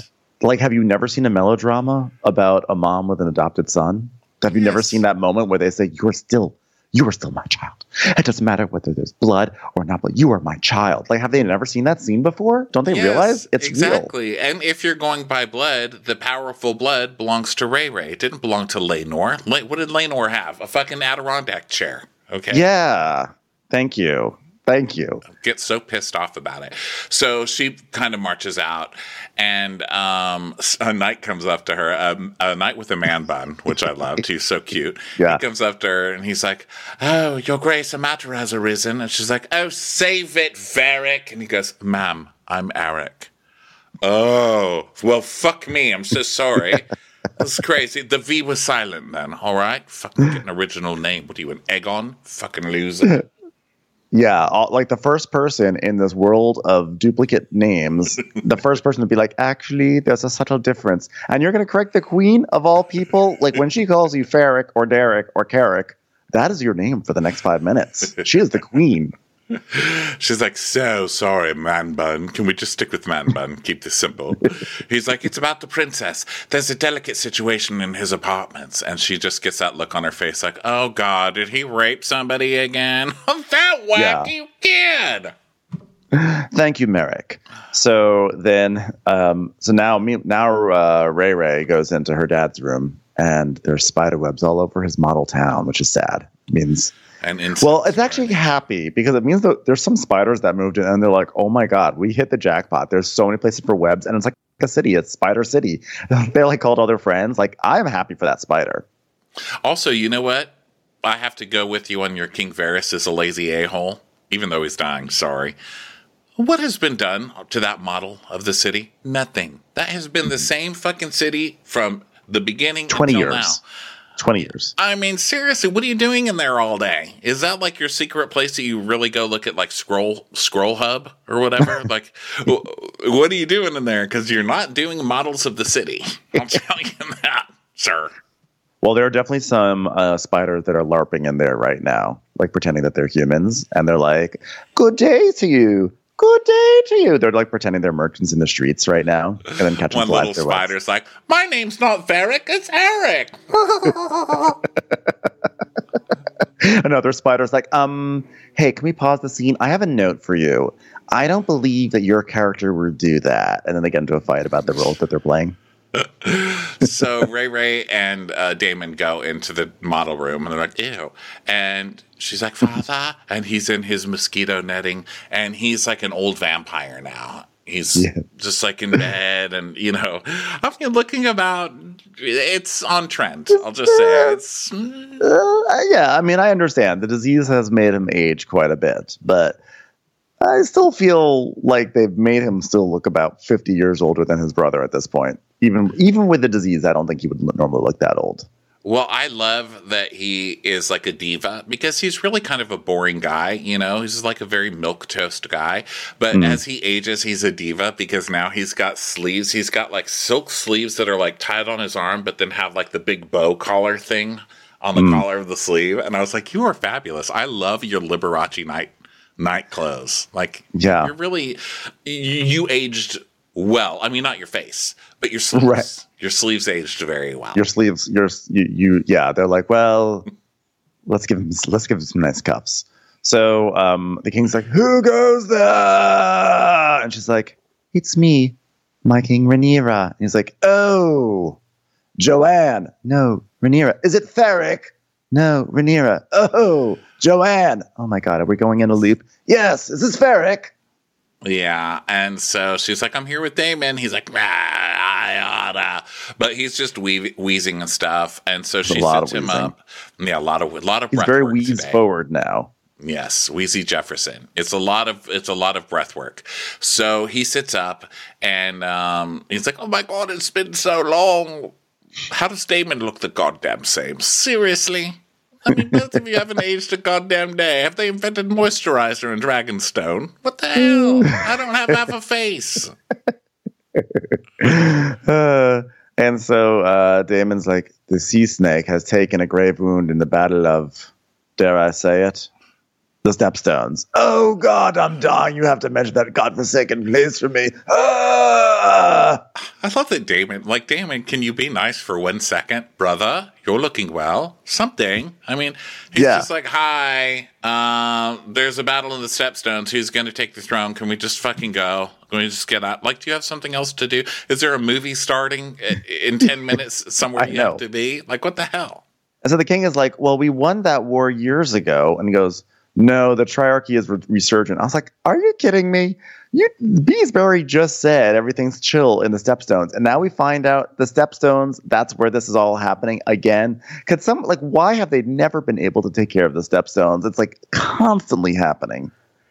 Like, have you never seen a melodrama about a mom with an adopted son? Have you never seen that moment where they say, you are still my child. It doesn't matter whether there's blood or not, but you are my child. Like, have they never seen that scene before? Don't they realize it's exactly. real? And if you're going by blood, the powerful blood belongs to Ray Ray. It didn't belong to Lenore. What did Lenore have? A fucking Adirondack chair. Okay. Yeah. Thank you. Get so pissed off about it. So she kind of marches out, and a knight comes up to her, a knight with a man bun, which I loved. He's so cute. Yeah. He comes up to her, and he's like, "Oh, your grace, a matter has arisen." And she's like, "Oh, save it, Varric." And he goes, "Ma'am, I'm Eric." Oh, well, fuck me. I'm so sorry. That's crazy. The V was silent then, all right? Fucking get an original name. What are you, an Aegon? Fucking loser. Yeah, like the first person in this world of duplicate names, the first person to be like, actually, there's a subtle difference. And you're going to correct the queen of all people? Like, when she calls you Farrick or Derek or Carrick, that is your name for the next 5 minutes. She is the queen. She's like, "So sorry, man bun. Can we just stick with man bun? Keep this simple." He's like, "It's about the princess. There's a delicate situation in his apartments." And she just gets that look on her face like, "Oh, God, did he rape somebody again? That wacky kid." Thank you, Merrick. So then, now Ray Ray goes into her dad's room, and there's spider webs all over his model town, which is sad. It means... Well, it's actually happy because it means that there's some spiders that moved in and they're like, oh my God, we hit the jackpot. There's so many places for webs and it's like a city. It's Spider City. They like called all their friends. Like, I'm happy for that spider. Also, you know what? I have to go with you on your King Varys is a lazy a-hole, even though he's dying. Sorry. What has been done to that model of the city? Nothing. That has been the same fucking city from the beginning 20 until years. now. 20 years. I mean, seriously, what are you doing in there all day? Is that like your secret place that you really go look at, like Scroll Hub or whatever? Like, what are you doing in there? Because you're not doing models of the city. I'll tell you that, sir. Well, there are definitely some spiders that are LARPing in there right now, like pretending that they're humans. And they're like, good day to you. Good day to you. They're like pretending they're merchants in the streets right now. And then catching one little spider's like, my name's not Varric, it's Eric. Another spider's like, hey, can we pause the scene? I have a note for you. I don't believe that your character would do that. And then they get into a fight about the roles that they're playing. So Ray and Damon go into the model room and they're like, ew. And she's like, Father. And he's in his mosquito netting and he's like an old vampire now. He's just like in bed and, you know, I mean, looking about, it's on trend. I'll just say it's. Yeah, I mean, I understand. The disease has made him age quite a bit, but I still feel like they've made him still look about 50 years older than his brother at this point. Even with the disease, I don't think he would normally look that old. Well, I love that he is like a diva because he's really kind of a boring guy, you know? He's like a very milquetoast guy. But as he ages, he's a diva because now he's got sleeves. He's got like silk sleeves that are like tied on his arm, but then have like the big bow collar thing on the collar of the sleeve. And I was like, you are fabulous. I love your Liberace night clothes. Like, you're really, you aged well. I mean, not your face, but your sleeves. Right. Your sleeves aged very well. Your sleeves, they're like, well, let's give him some nice cuffs. So the king's like, who goes there? And she's like, it's me, my king Rhaenyra. And he's like, oh, Joanne. No, Rhaenyra. Is it Ferric? No, Rhaenyra. Oh, Joanne. Oh my God, are we going in a loop? Yes, is this Ferric? Yeah, and so she's like, I'm here with Damon. He's like, I oughta. But he's just wheezing and stuff. And so she sets him up. Yeah, a lot of He's very wheeze forward now. Yes, Wheezy Jefferson. It's a lot of breath work. So he sits up and he's like, oh my God, it's been so long. How does Damon look the goddamn same? Seriously? I mean, both of you haven't aged a goddamn day. Have they invented moisturizer in Dragonstone? What the hell? I don't have half a face. And so Damon's like, the sea snake has taken a grave wound in the battle of, dare I say it, The Stepstones. Oh, God, I'm dying. You have to mention that godforsaken place for me. Ah! I love that Damon, can you be nice for 1 second? Brother, you're looking well. Something. I mean, he's just like, hi, there's a battle in the Stepstones. Who's going to take the throne? Can we just fucking go? Can we just get out? Like, do you have something else to do? Is there a movie starting in 10 minutes somewhere you have to be? Like, what the hell? And so the king is like, well, we won that war years ago. And he goes, no, the triarchy is resurgent. I was like, are you kidding me? Beesbury just said everything's chill in the Stepstones. And now we find out the Stepstones, that's where this is all happening again. Why have they never been able to take care of the Stepstones? It's like constantly happening.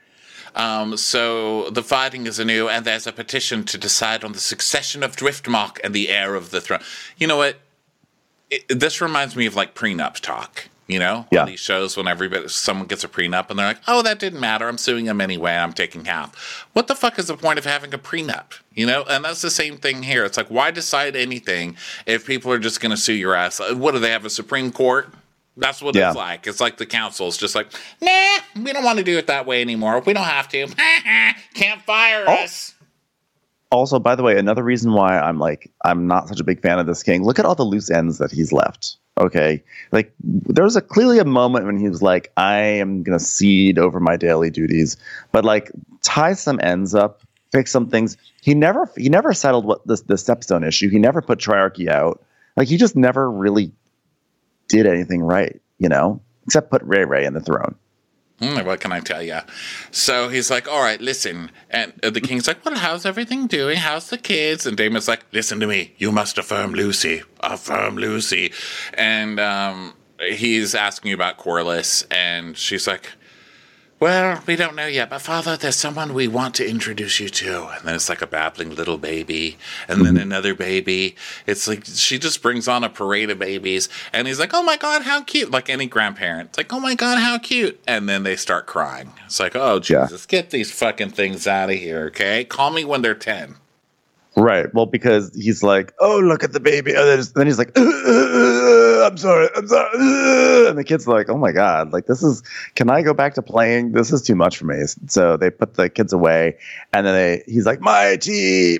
So the fighting is anew, and there's a petition to decide on the succession of Driftmark and the heir of the throne. You know what? This reminds me of like prenup talk. You know, on these shows when someone gets a prenup and they're like, oh, that didn't matter. I'm suing them anyway. I'm taking half. What the fuck is the point of having a prenup? You know, and that's the same thing here. It's like, why decide anything if people are just going to sue your ass? What do they have, a Supreme Court? That's what it's like. It's like the council is just like, nah, we don't want to do it that way anymore. We don't have to. Can't fire us. Also, by the way, another reason why I'm not such a big fan of this king. Look at all the loose ends that he's left. Okay, like there was clearly a moment when he was like, I am going to cede over my daily duties, but like tie some ends up, fix some things. He never settled what the Stepstone issue. He never put Triarchy out. Like he just never really did anything right, you know, except put Ray Ray in the throne. What can I tell you? So he's like, all right, listen. And the king's like, well, how's everything doing? How's the kids? And Damon's like, listen to me. You must affirm Lucy. Affirm Lucy. And he's asking you about Corlys. And she's like, well, we don't know yet. But, Father, there's someone we want to introduce you to. And then it's like a babbling little baby. And then another baby. It's like she just brings on a parade of babies. And he's like, oh, my God, how cute. Like any grandparent. It's like, oh, my God, how cute. And then they start crying. It's like, oh, Jesus, get these fucking things out of here, okay? Call me when they're 10. Right. Well, because he's like, oh, look at the baby. And then he's like, I'm sorry. And the kid's like, oh, my God, like can I go back to playing? This is too much for me. So they put the kids away. And then he's like, my tea.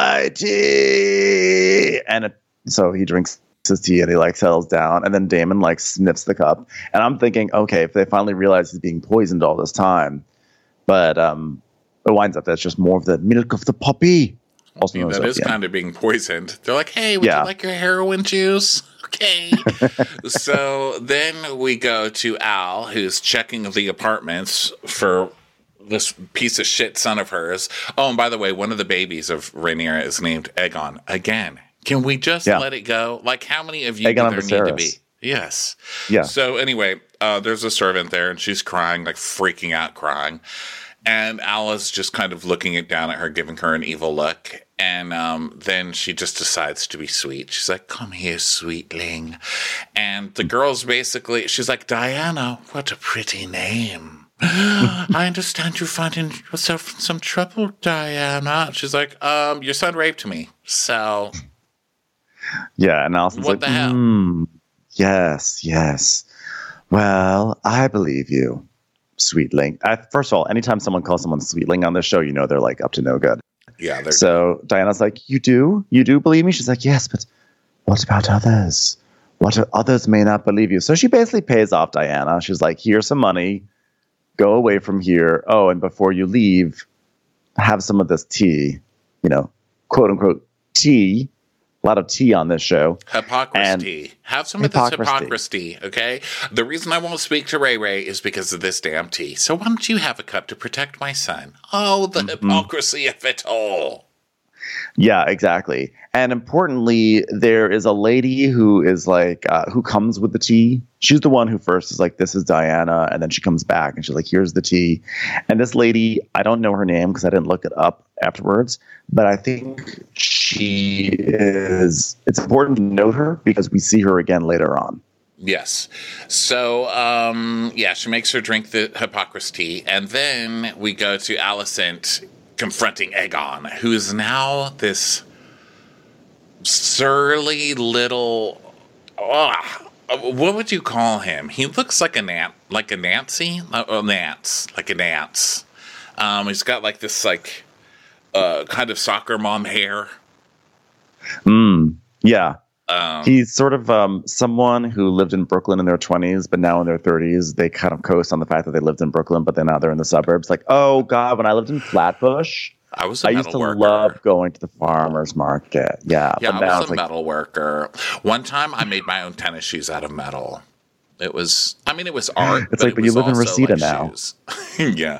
And so he drinks his tea and he like settles down. And then Daemon like sniffs the cup. And I'm thinking, okay, if they finally realize he's being poisoned all this time. But it winds up that's just more of the milk of the puppy. That is kind of being poisoned. They're like, hey, would you like your heroin juice? Okay. So then we go to Al, who's checking the apartments for this piece of shit son of hers. Oh, and by the way, one of the babies of Rhaenyra is named Aegon. Again, can we just let it go? Like, how many of you do there need to be? Yes. Yeah. So anyway, there's a servant there, and she's crying, like freaking out crying. And Al is just kind of looking down at her, giving her an evil look. And then she just decides to be sweet. She's like, come here, sweetling. And the girl's basically, she's like, Diana, what a pretty name. I understand you're finding yourself in some trouble, Diana. She's like, your son raped me. So. Yeah, and Allison's what like, the hell? Yes. Well, I believe you. Sweetling. First of all, anytime someone calls someone sweetling on this show, you know they're like up to no good. Yeah. So Diana's like, you do believe me? She's like, yes, but what about others? Others may not believe you. So she basically pays off Diana. She's like, here's some money. Go away from here. Oh, and before you leave, have some of this tea. You know, quote unquote tea. A lot of tea on this show. Hypocrisy. Have some of this hypocrisy, okay? The reason I won't speak to Ray Ray is because of this damn tea. So why don't you have a cup to protect my son? Oh, the hypocrisy of it all. Yeah, exactly. And importantly, there is a lady who is like, who comes with the tea. She's the one who first is like, this is Diana. And then she comes back and she's like, here's the tea. And this lady, I don't know her name because I didn't look it up afterwards, but I think it's important to note her because we see her again later on. Yes. So, she makes her drink the hypocrisy tea. And then we go to Alicent confronting Aegon, who is now this surly little... what would you call him? He looks like a Nancy, Nance, like a Nance. He's got like this like kind of soccer mom hair. Yeah. He's sort of someone who lived in Brooklyn in their 20s, but now in their 30s, they kind of coast on the fact that they lived in Brooklyn, but then now they're in the suburbs. Like, oh God, when I lived in Flatbush, I used to love going to the farmer's market. Yeah. Yeah, I was a metal worker. One time I made my own tennis shoes out of metal. It was art. It's like, but you live in Reseda now. Yeah.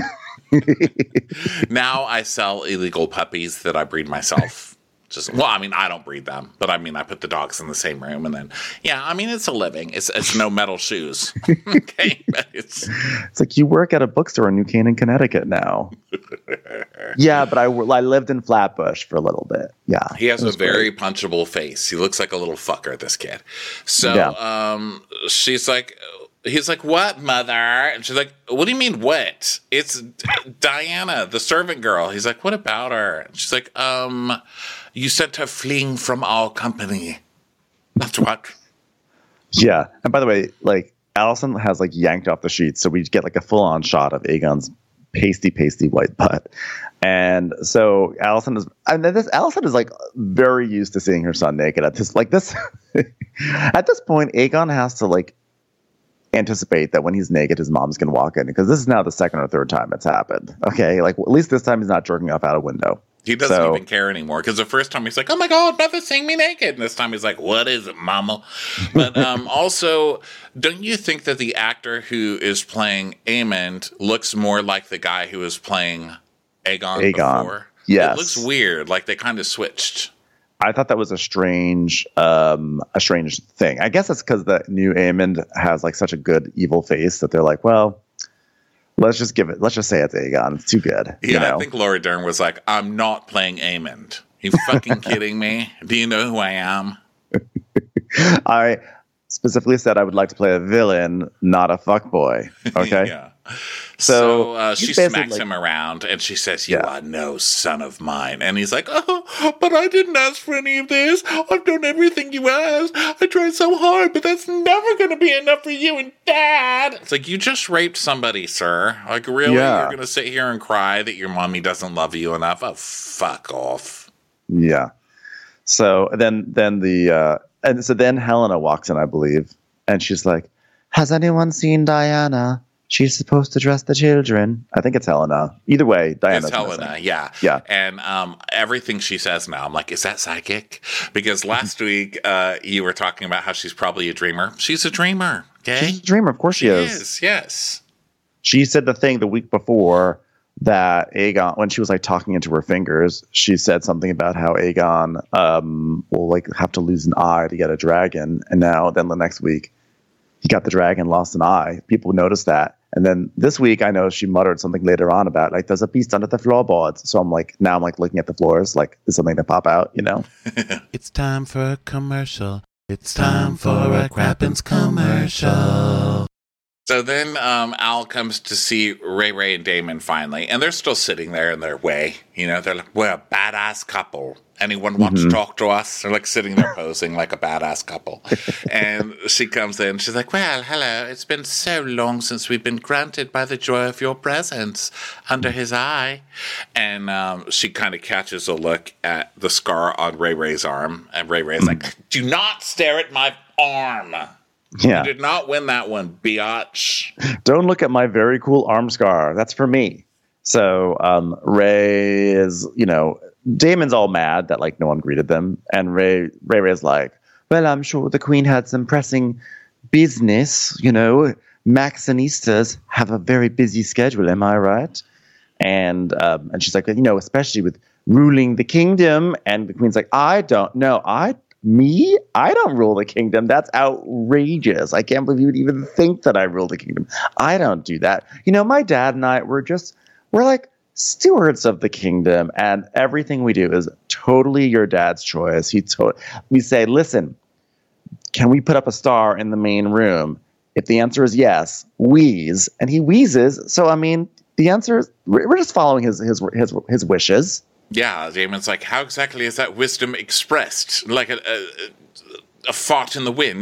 Now I sell illegal puppies that I breed myself. I don't breed them, but I put the dogs in the same room, and then, it's a living. It's no metal shoes. Okay, but it's like you work at a bookstore in New Canaan, Connecticut now. Yeah, but I lived in Flatbush for a little bit. Yeah, he has a very punchable face. He looks like a little fucker, this kid. So, she's like. He's like, what, mother? And she's like, what do you mean, what? It's Diana, the servant girl. He's like, what about her? And she's like, you sent her fleeing from our company. That's what. Yeah. And by the way, like, Allison has, like, yanked off the sheets, so we get, like, a full-on shot of Aegon's pasty white butt. And so Allison is like very used to seeing her son naked at this at this point. Aegon has to like anticipate that when he's naked, his mom's gonna walk in, because this is now the second or third time it's happened. Okay, like at least this time he's not jerking off out a window. He doesn't even care anymore, because the first time he's like, oh my God, mother's seeing me naked. And this time he's like, what is it, mama? But also, don't you think that the actor who is playing Aemond looks more like the guy who was playing Aegon before? Yes. It looks weird, like they kind of switched. I thought that was a strange thing. I guess it's because the new Aemond has like such a good evil face that they're like, well, let's just say it's Aegon. It's too good. Yeah, you know? I think Laura Dern was like, I'm not playing Aemond. You fucking kidding me? Do you know who I am? I specifically said I would like to play a villain, not a fuckboy. Okay. Yeah. So she smacks him around and she says, you are no son of mine. And he's like, oh, but I didn't ask for any of this. I've done everything you asked. I tried so hard, but that's never going to be enough for you and Dad. It's like, you just raped somebody, sir. Like, really? You're going to sit here and cry that your mommy doesn't love you enough? Oh, fuck off. Yeah. So then Helena walks in, I believe, and she's like, has anyone seen Diana? She's supposed to dress the children. I think it's Helena. Either way, Diana's It's Helena, missing. yeah. And everything she says now, I'm like, is that psychic? Because last week you were talking about how she's probably a dreamer. She's a dreamer, okay? She's a dreamer. Of course she is. Yes. She said the thing the week before that Aegon, when she was like talking into her fingers, she said something about how Aegon will like have to lose an eye to get a dragon. And then the next week, he got the dragon, lost an eye. People noticed that. And then this week, I know she muttered something later on about like, there's a beast under the floorboards. So I'm like looking at the floors, like there's something to pop out, you know? It's time for a commercial. It's time for a Crappens commercial. So then Al comes to see Ray and Damon finally, and they're still sitting there in their way. You know, they're like, we're a badass couple. Anyone want to talk to us? They're like sitting there posing like a badass couple. And she comes in, she's like, well, hello. It's been so long since we've been granted by the joy of your presence under his eye. And she kind of catches a look at the scar on Ray's arm. And Ray's like, do not stare at my arm. Yeah. You did not win that one, biatch. Don't look at my very cool arm scar. That's for me. So Ray is, Damon's all mad that like no one greeted them. And Ray is like, well, I'm sure the Queen had some pressing business. Maxinistas have a very busy schedule. Am I right? And she's like, especially with ruling the kingdom. And the Queen's like, I don't know. I don't rule the kingdom. That's outrageous. I can't believe you would even think that I rule the kingdom. I don't do that. My dad and I, we're like stewards of the kingdom, and everything we do is totally your dad's choice. We say, listen, can we put up a star in the main room? If the answer is yes, wheeze, and he wheezes. So, the answer is we're just following his wishes. Yeah, Damon's like, how exactly is that wisdom expressed? Like a fart in the wind?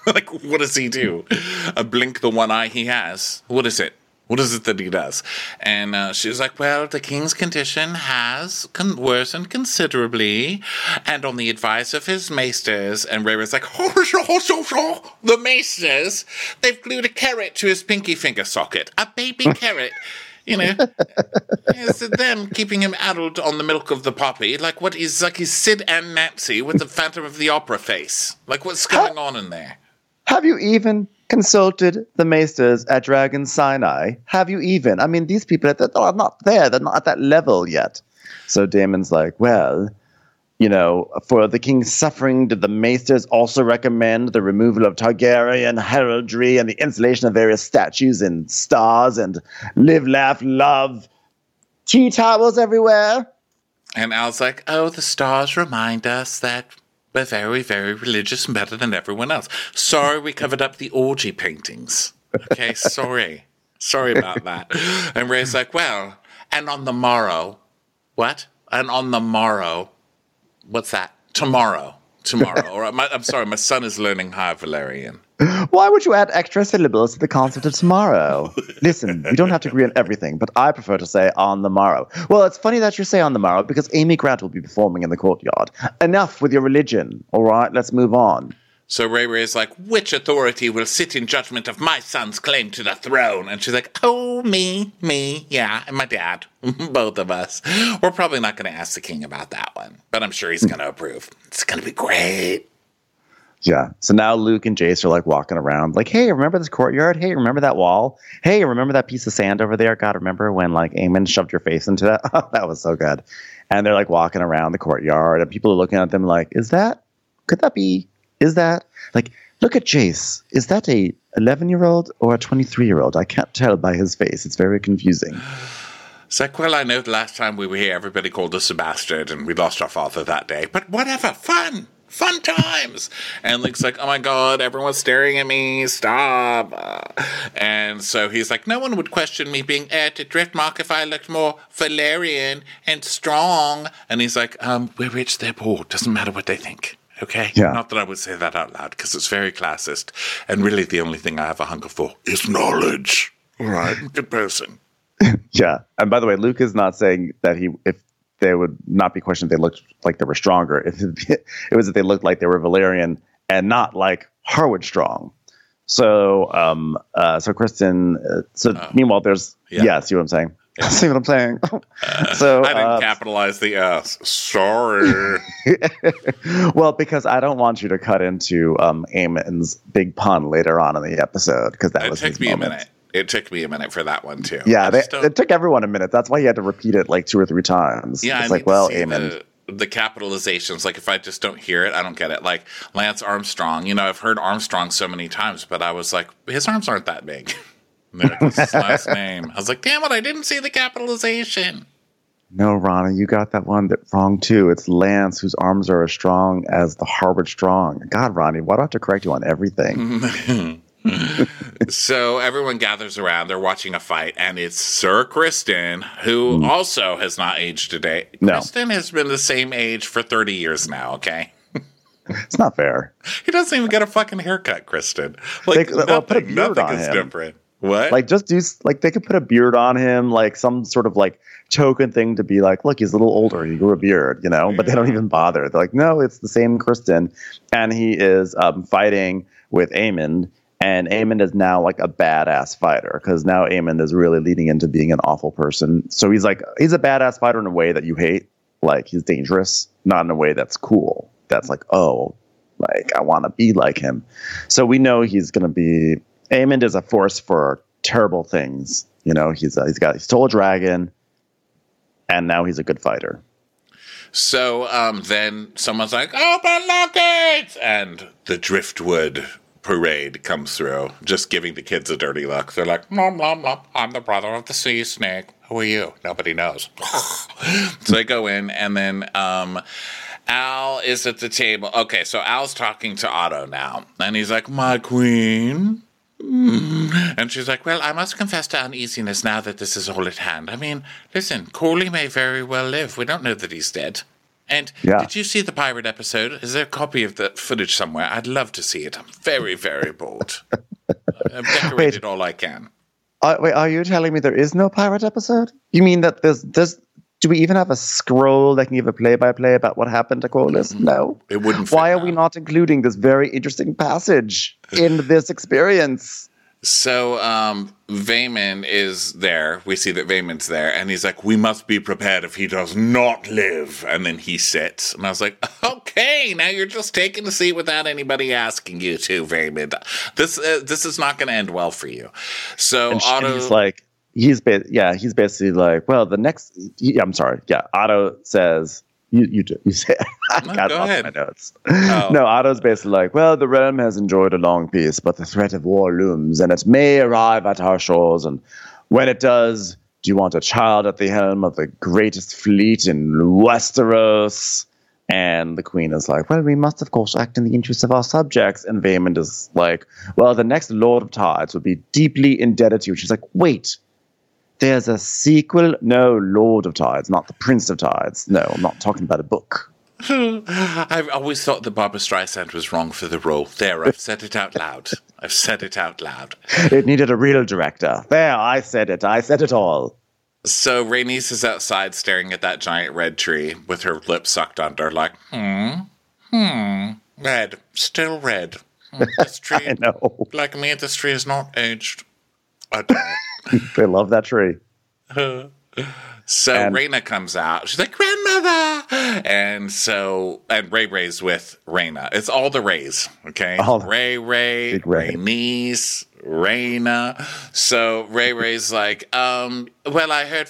Like, what does he do? Blink the one eye he has. What is it? What is it that he does? And she's like, well, the king's condition has worsened considerably, and on the advice of his maesters. And Ray was like, the maesters? They've glued a carrot to his pinky finger socket. A baby carrot. You know, it's them keeping him addled on the milk of the poppy. Like, what is, like, he's Sid and Nancy with the Phantom of the Opera face. Like, what's going on in there? Have you even consulted the maesters at Dragon Sinai? Have you even? I mean, these people are not there. They're not at that level yet. So Damon's like, well, you know, for the king's suffering, did the maesters also recommend the removal of Targaryen heraldry and the installation of various statues and stars and live, laugh, love tea towels everywhere? And Al's like, oh, the stars remind us that we're very, very religious and better than everyone else. Sorry we covered up the orgy paintings. Okay, sorry. Sorry about that. And Ray's like, well, and on the morrow. What? And on the morrow. What's that? Tomorrow. Or I'm sorry, my son is learning High Valerian. Why would you add extra syllables to the concept of tomorrow? Listen, we don't have to agree on everything, but I prefer to say on the morrow. Well, it's funny that you say on the morrow because Amy Grant will be performing in the courtyard. Enough with your religion. All right, let's move on. So Ray's like, which authority will sit in judgment of my son's claim to the throne? And she's like, oh, me, yeah, and my dad, both of us. We're probably not going to ask the king about that one, but I'm sure he's going to approve. It's going to be great. Yeah. So now Luke and Jace are like walking around like, hey, remember this courtyard? Hey, remember that wall? Hey, remember that piece of sand over there? God, remember when like Aemon shoved your face into that? Oh, that was so good. And they're like walking around the courtyard and people are looking at them like, is that like, look at Jace. Is that a 11-year-old or a 23-year-old? I can't tell by his face. It's very confusing. It's like, well, I know the last time we were here, everybody called us a bastard and we lost our father that day. But whatever, fun times. And Luke's like, oh my God, everyone's staring at me. Stop. And so he's like, no one would question me being heir to Driftmark if I looked more Valerian and strong. And he's like, we're rich, they're poor. Doesn't matter what they think. Okay? Yeah. Not that I would say that out loud, because it's very classist. And really the only thing I have a hunger for is knowledge. All right? Good person. Yeah. And by the way, Luke is not saying that if they would not be questioned if they looked like they were stronger. It was that they looked like they were Valerian and not like Harwood strong. So, Kristen, meanwhile, there's, see what I'm saying? Yeah. See what I'm saying? So I didn't capitalize the S. Sorry. Well, because I don't want you to cut into Aemon's big pun later on in the episode because that was his moment. It took me a minute for that one too. Yeah, it took everyone a minute. That's why you had to repeat it like 2 or 3 times. Yeah, it's like, well, Aemon. The capitalizations, like if I just don't hear it, I don't get it. Like Lance Armstrong, I've heard Armstrong so many times, but I was like, his arms aren't that big. That's his last name. I was like, damn it, I didn't see the capitalization. No, Ronnie, you got that one wrong too. It's Lance, whose arms are as strong as the Harvard Strong. God, Ronnie, why do I have to correct you on everything? So everyone gathers around. They're watching a fight, and it's Sir Criston, who also has not aged a day. No. Criston has been the same age for 30 years now, okay? It's not fair. He doesn't even get a fucking haircut, Criston. Like, put a beard on is him. Different. What? Like, just do, like, they could put a beard on him, like, some sort of, like, token thing to be like, look, he's a little older, he grew a beard, but they don't even bother. They're like, no, it's the same Criston, and he is fighting with Aemon, and Aemon is now, like, a badass fighter, because now Aemon is really leading into being an awful person. So he's a badass fighter in a way that you hate, like, he's dangerous, not in a way that's cool, that's like, oh, like, I want to be like him. So we know he's going to be... Aemon is a force for terrible things. He stole a dragon, and now he's a good fighter. So then someone's like, open the gates! And the Driftwood parade comes through, just giving the kids a dirty look. They're like, nom, nom, nom, I'm the brother of the sea snake. Who are you? Nobody knows. So they go in, and then Al is at the table. Okay, so Al's talking to Otto now, and he's like, my queen... And she's like, well, I must confess to uneasiness now that this is all at hand. I mean, listen, Corley may very well live. We don't know that he's dead. And Yeah. did you see the pirate episode? Is there a copy of the footage somewhere? I'd love to see it. I'm very, very bored. I've decorated all I can. Wait, are you telling me there is no pirate episode? You mean that there's do we even have a scroll that can give a play-by-play about what happened to Corlys? No. It wouldn't. Why are we not including this very interesting passage in this experience? So Vaemond is there. We see that Vaemond's there, and he's like, "We must be prepared if he does not live." And then he sits, and I was like, "Okay, now you're just taking a seat without anybody asking you to, Vaemond. This is not going to end well for you." So And Otto, he's like, he's basically like, well, the next. I'm sorry. Yeah, Otto says. You say I No, got go lost ahead. my notes. Oh. No, Otto's basically like, well, the realm has enjoyed a long peace, but the threat of war looms, and it may arrive at our shores. And when it does, do you want a child at the helm of the greatest fleet in Westeros? And the queen is like, well, we must, of course, act in the interests of our subjects. And Vaemond is like, well, the next Lord of Tides would be deeply indebted to you. She's like, wait. There's a sequel? No, Lord of Tides, not the Prince of Tides. No, I'm not talking about a book. I've always thought that Barbara Streisand was wrong for the role. There, I've said it out loud. I've said it out loud. It needed a real director. There, I said it. I said it all. So Rhaenys is outside staring at that giant red tree with her lips sucked under, like, red, still red. This tree, I know. like me, this tree is not aged. I don't know. They love that tree. So And- Rhaena comes out. She's like, grandmother! And Ray Ray's with Rhaena. It's all the Rays, okay? All the- Ray, Big Ray. Rhaenys, Rhaena. So Ray Ray's like, well, I heard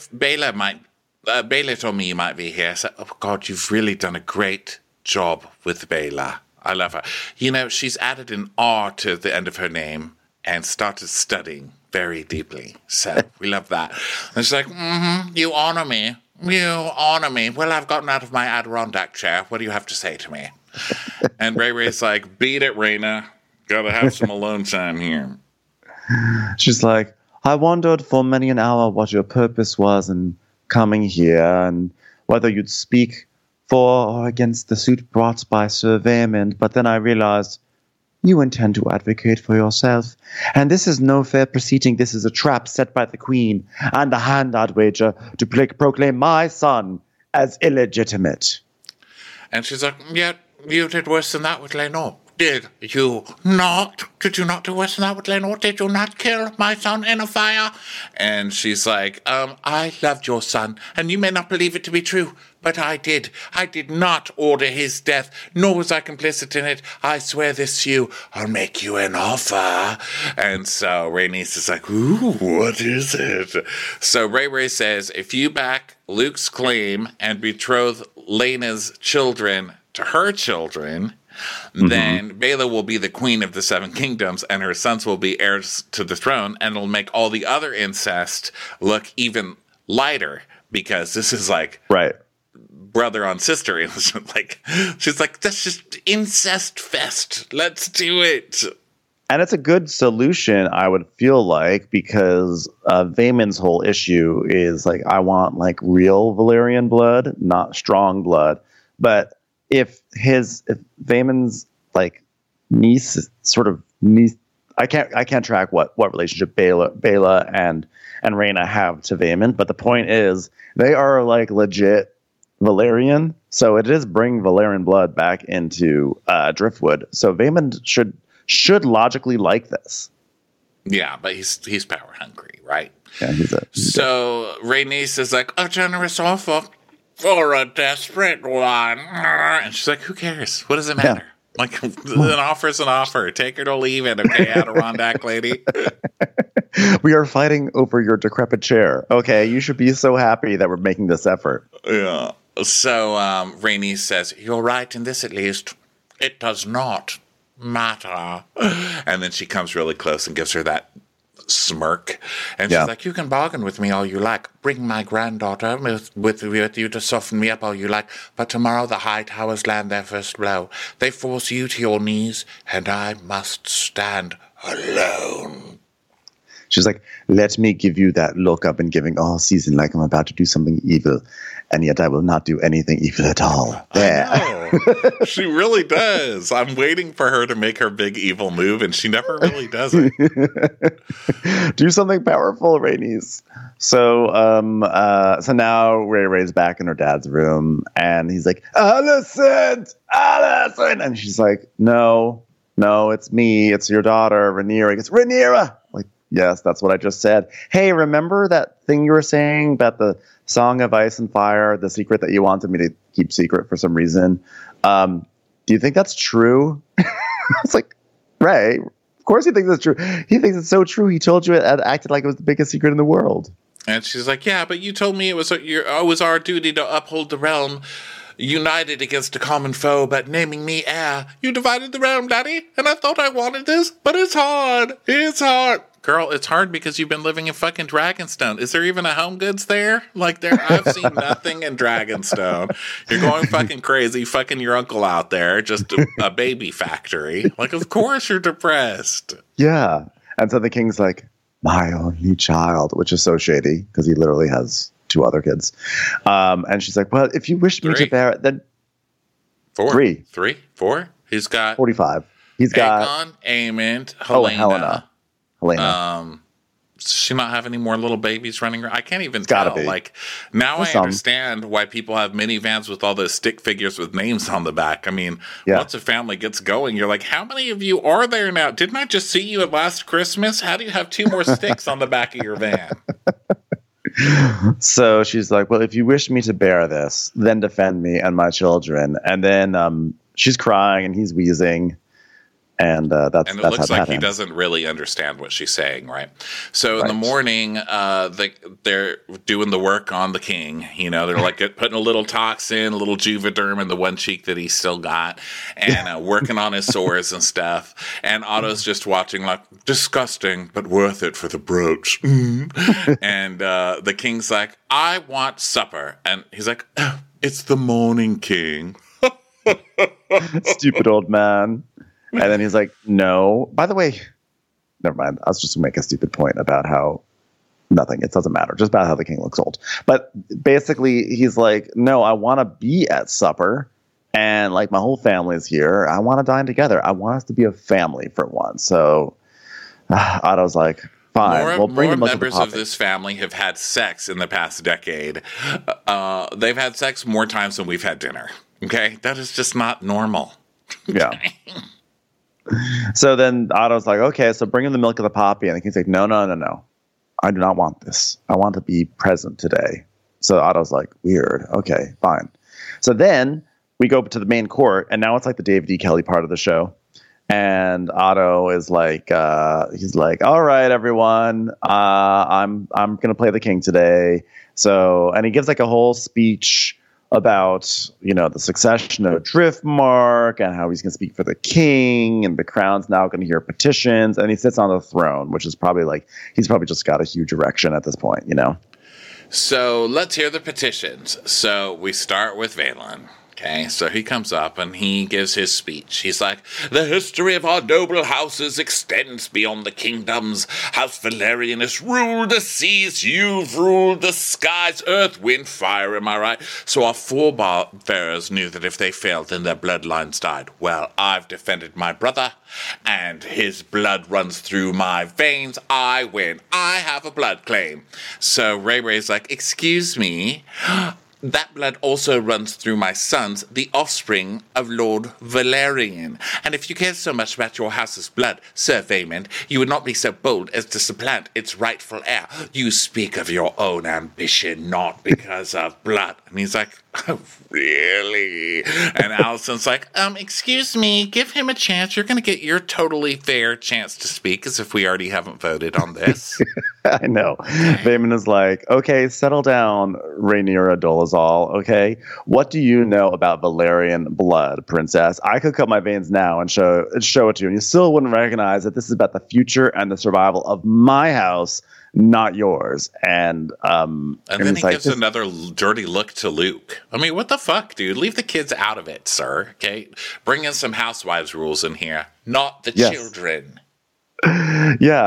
Baela told me you might be here. So, oh, God, you've really done a great job with Baela. I love her. You know, she's added an R to the end of her name and started studying very deeply. So we love that. And she's like, you honor me. You honor me. Well, I've gotten out of my Adirondack chair. What do you have to say to me? And Ray Ray's like, beat it, Rhaena. Gotta have some alone time here. She's like, I wondered for many an hour what your purpose was in coming here and whether you'd speak for or against the suit brought by Sir Vaemond, but then I realized you intend to advocate for yourself. And this is no fair proceeding. This is a trap set by the Queen and the Hand, I'd wager, to proclaim my son as illegitimate. And she's like, yeah, you did worse than that with Lenore. Did you not? Did you not do worse than that with Lenore? Did you not kill my son in a fire? And she's like, I loved your son, and you may not believe it to be true, but I did. I did not order his death, nor was I complicit in it. I swear this to you. I'll make you an offer. And so Rhaenys is like, ooh, what is it? So Ray says, if you back Luke's claim and betroth Laena's children to her children, then Baela will be the queen of the Seven Kingdoms, and her sons will be heirs to the throne, and it'll make all the other incest look even lighter, because this is like Right. brother on sister. It was like, she's like, that's just incest fest. Let's do it. And it's a good solution, I would feel like, because Vaemon's whole issue is like, I want like real Valyrian blood, not strong blood. But if Vaemon's like niece, I can't track what relationship Baela and Rhaena have to Vaemond. But the point is, they are like legit Valyrian, so it is bring Valyrian blood back into Driftwood. So Vaemond should logically like this. Yeah, but he's power hungry, right? Yeah, So Rhaenys is like, a generous offer for a desperate one. And she's like, who cares? What does it matter? Like, an offer's an offer. Take it or leave it, okay, Adirondack lady? We are fighting over your decrepit chair. Okay, you should be so happy that we're making this effort. Yeah. So Rhaenys says, you're right in this at least. It does not matter. And then she comes really close and gives her that smirk. And she's like, you can bargain with me all you like. Bring my granddaughter with you to soften me up all you like. But tomorrow the High Towers land their first blow. They force you to your knees, and I must stand alone. She's like, let me give you that look I've been giving all season, like I'm about to do something evil, and yet I will not do anything evil at all. There. I know. She really does. I'm waiting for her to make her big evil move, and she never really does it. Do something powerful, Rhaenys. So now Ray Ray's back in her dad's room, and he's like, Alicent! And she's like, no, it's me. It's your daughter, Rhaenyra. He goes, Rhaenyra! Like, yes, that's what I just said. Hey, remember that thing you were saying about the Song of Ice and Fire, the secret that you wanted me to keep secret for some reason? Do you think that's true? It's like, Ray, of course he thinks that's true. He thinks it's so true. He told you it and acted like it was the biggest secret in the world. And she's like, yeah, but you told me it was our duty to uphold the realm united against a common foe, but naming me heir. You divided the realm, Daddy, and I thought I wanted this, but it's hard. It's hard. Girl, it's hard because you've been living in fucking Dragonstone. Is there even a Home Goods there? Like, I've seen nothing in Dragonstone. You're going fucking crazy, fucking your uncle out there, just a baby factory. Like, of course you're depressed. Yeah. And so the king's like, my only child, which is so shady because he literally has 2 other kids. And she's like, well, if you wish me to bear it, then 4. 3. 3? 4? He's got 45. He's got Aemond, Helena. Helena. Does she not have any more little babies running around? I can't even Gotta tell. be. Like, now There's I some. understand why people have minivans with all those stick figures with names on the back. I mean, Yeah. once a family gets going, you're like, how many of you are there now? Didn't I just see you at last Christmas? How do you have 2 more sticks on the back of your van? So she's like, well, if you wish me to bear this, then defend me and my children. And then she's crying and he's wheezing. And that's And it that's looks how like that he ends. doesn't really understand what she's saying, right? So in the Right. morning, they're doing the work on the king. You know, they're like putting a little toxin, a little Juvederm in the one cheek that he's still got, and working on his sores and stuff. And Otto's just watching, like, disgusting, but worth it for the brooch. And the king's like, I want supper. And he's like, oh, it's the morning, king. Stupid old man. And then he's like, no. By the way, never mind. I was just going to make a stupid point about how nothing. It doesn't matter. Just about how the king looks old. But basically, he's like, no, I want to be at supper. And like my whole family is here. I want to dine together. I want us to be a family for once. So Otto's like, fine. We'll bring More the members of this family have had sex in the past decade. They've had sex more times than we've had dinner. Okay? That is just not normal. Yeah. So then Otto's like, okay, so bring him the milk of the poppy. And the king's like, no. I do not want this. I want to be present today. So Otto's like, weird. Okay, fine. So then we go to the main court, and now it's like the David E. Kelly part of the show. And Otto is like, he's like, all right, everyone, I'm going to play the king today. So, and he gives like a whole speech about, you know, the succession of Driftmark and how he's going to speak for the king, and the crown's now going to hear petitions, and he sits on the throne, which is probably like, he's probably just got a huge erection at this point, you know? So let's hear the petitions. So we start with Valen. Okay, so he comes up and he gives his speech. He's like, the history of our noble houses extends beyond the kingdoms. House Valerian has ruled the seas, you've ruled the skies, earth, wind, fire, am I right? So our forebears knew that if they failed, then their bloodlines died. Well, I've defended my brother, and his blood runs through my veins. I win. I have a blood claim. So Ray Ray's like, excuse me, that blood also runs through my sons, the offspring of Lord Valerian. And if you cared so much about your house's blood, Sir Vaymond, you would not be so bold as to supplant its rightful heir. You speak of your own ambition, not because of blood. And he's like, oh, really? And Allison's like, excuse me, give him a chance. You're going to get your totally fair chance to speak, as if we already haven't voted on this. I know. Vaymond is like, okay, settle down, Rhaenyra Dolezal, okay? What do you know about Valerian blood, princess? I could cut my veins now and show it to you, and you still wouldn't recognize that this is about the future and the survival of my house, not yours. And then he gives another dirty look to Luke. I mean, what the fuck, dude? Leave the kids out of it, sir, okay? Bring in some housewives rules in here, not the children. Yeah.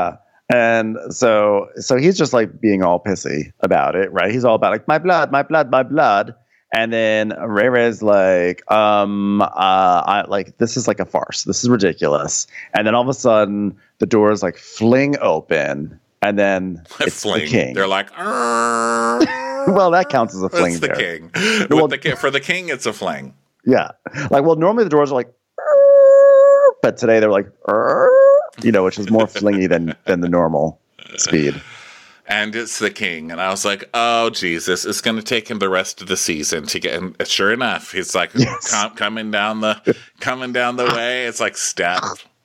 And so he's just like being all pissy about it, right? He's all about like my blood, my blood, my blood. And then Ray Ray's like, I like this is like a farce. This is ridiculous. And then all of a sudden the doors like fling open, and then it's fling. the king. They're like, well, that counts as a fling. It's the there. king. Well, For the king, it's a fling. Yeah, like well, normally the doors are like, but today they're like, which is more flingy than the normal speed. And it's the king. And I was like, oh, Jesus, it's going to take him the rest of the season to get him. Sure enough, he's like coming down the way. It's like step.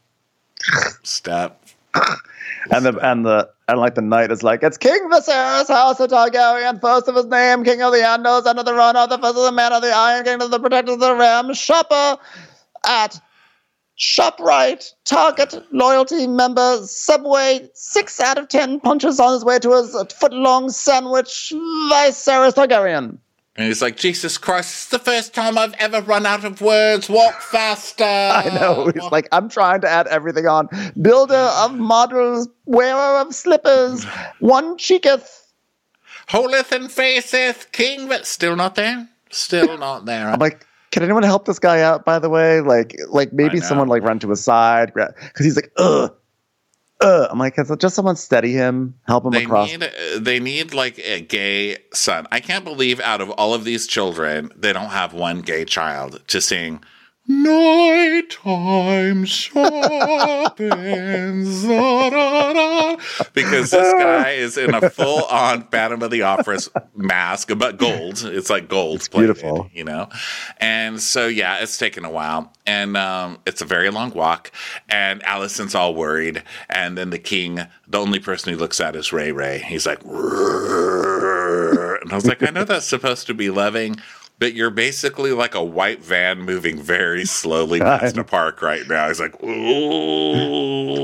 And like the knight is like, it's King Viserys, House of Targaryen, first of his name, King of the Andals, end of the Runner, the first of the Man of the Iron, King of the Protector of the Ram, shopper at ShopRite, Target, loyalty member, Subway, 6 out of 10 punches on his way to his foot-long sandwich, Viserys Targaryen. And he's like, Jesus Christ, it's the first time I've ever run out of words. Walk faster. I know. He's like, I'm trying to add everything on. Builder of models, wearer of slippers, one cheeketh. Holeth and faceth, king, but still not there. Still not there. I'm like, can anyone help this guy out, by the way? Like maybe someone like run to his side. Because he's like, ugh. I'm like, can just someone steady him, help him across? They need like a gay son. I can't believe out of all of these children, they don't have one gay child to sing Nighttime Shopping. Because this guy is in a full-on Phantom of the Opera mask, but gold. It's like gold. It's beautiful. And so, yeah, it's taken a while. And it's a very long walk. And Alicent's all worried. And then the king, the only person he looks at is Ray Ray. He's like, Rrr. And I was like, I know that's supposed to be loving, but you're basically like a white van moving very slowly past a park right now. He's like, ooh.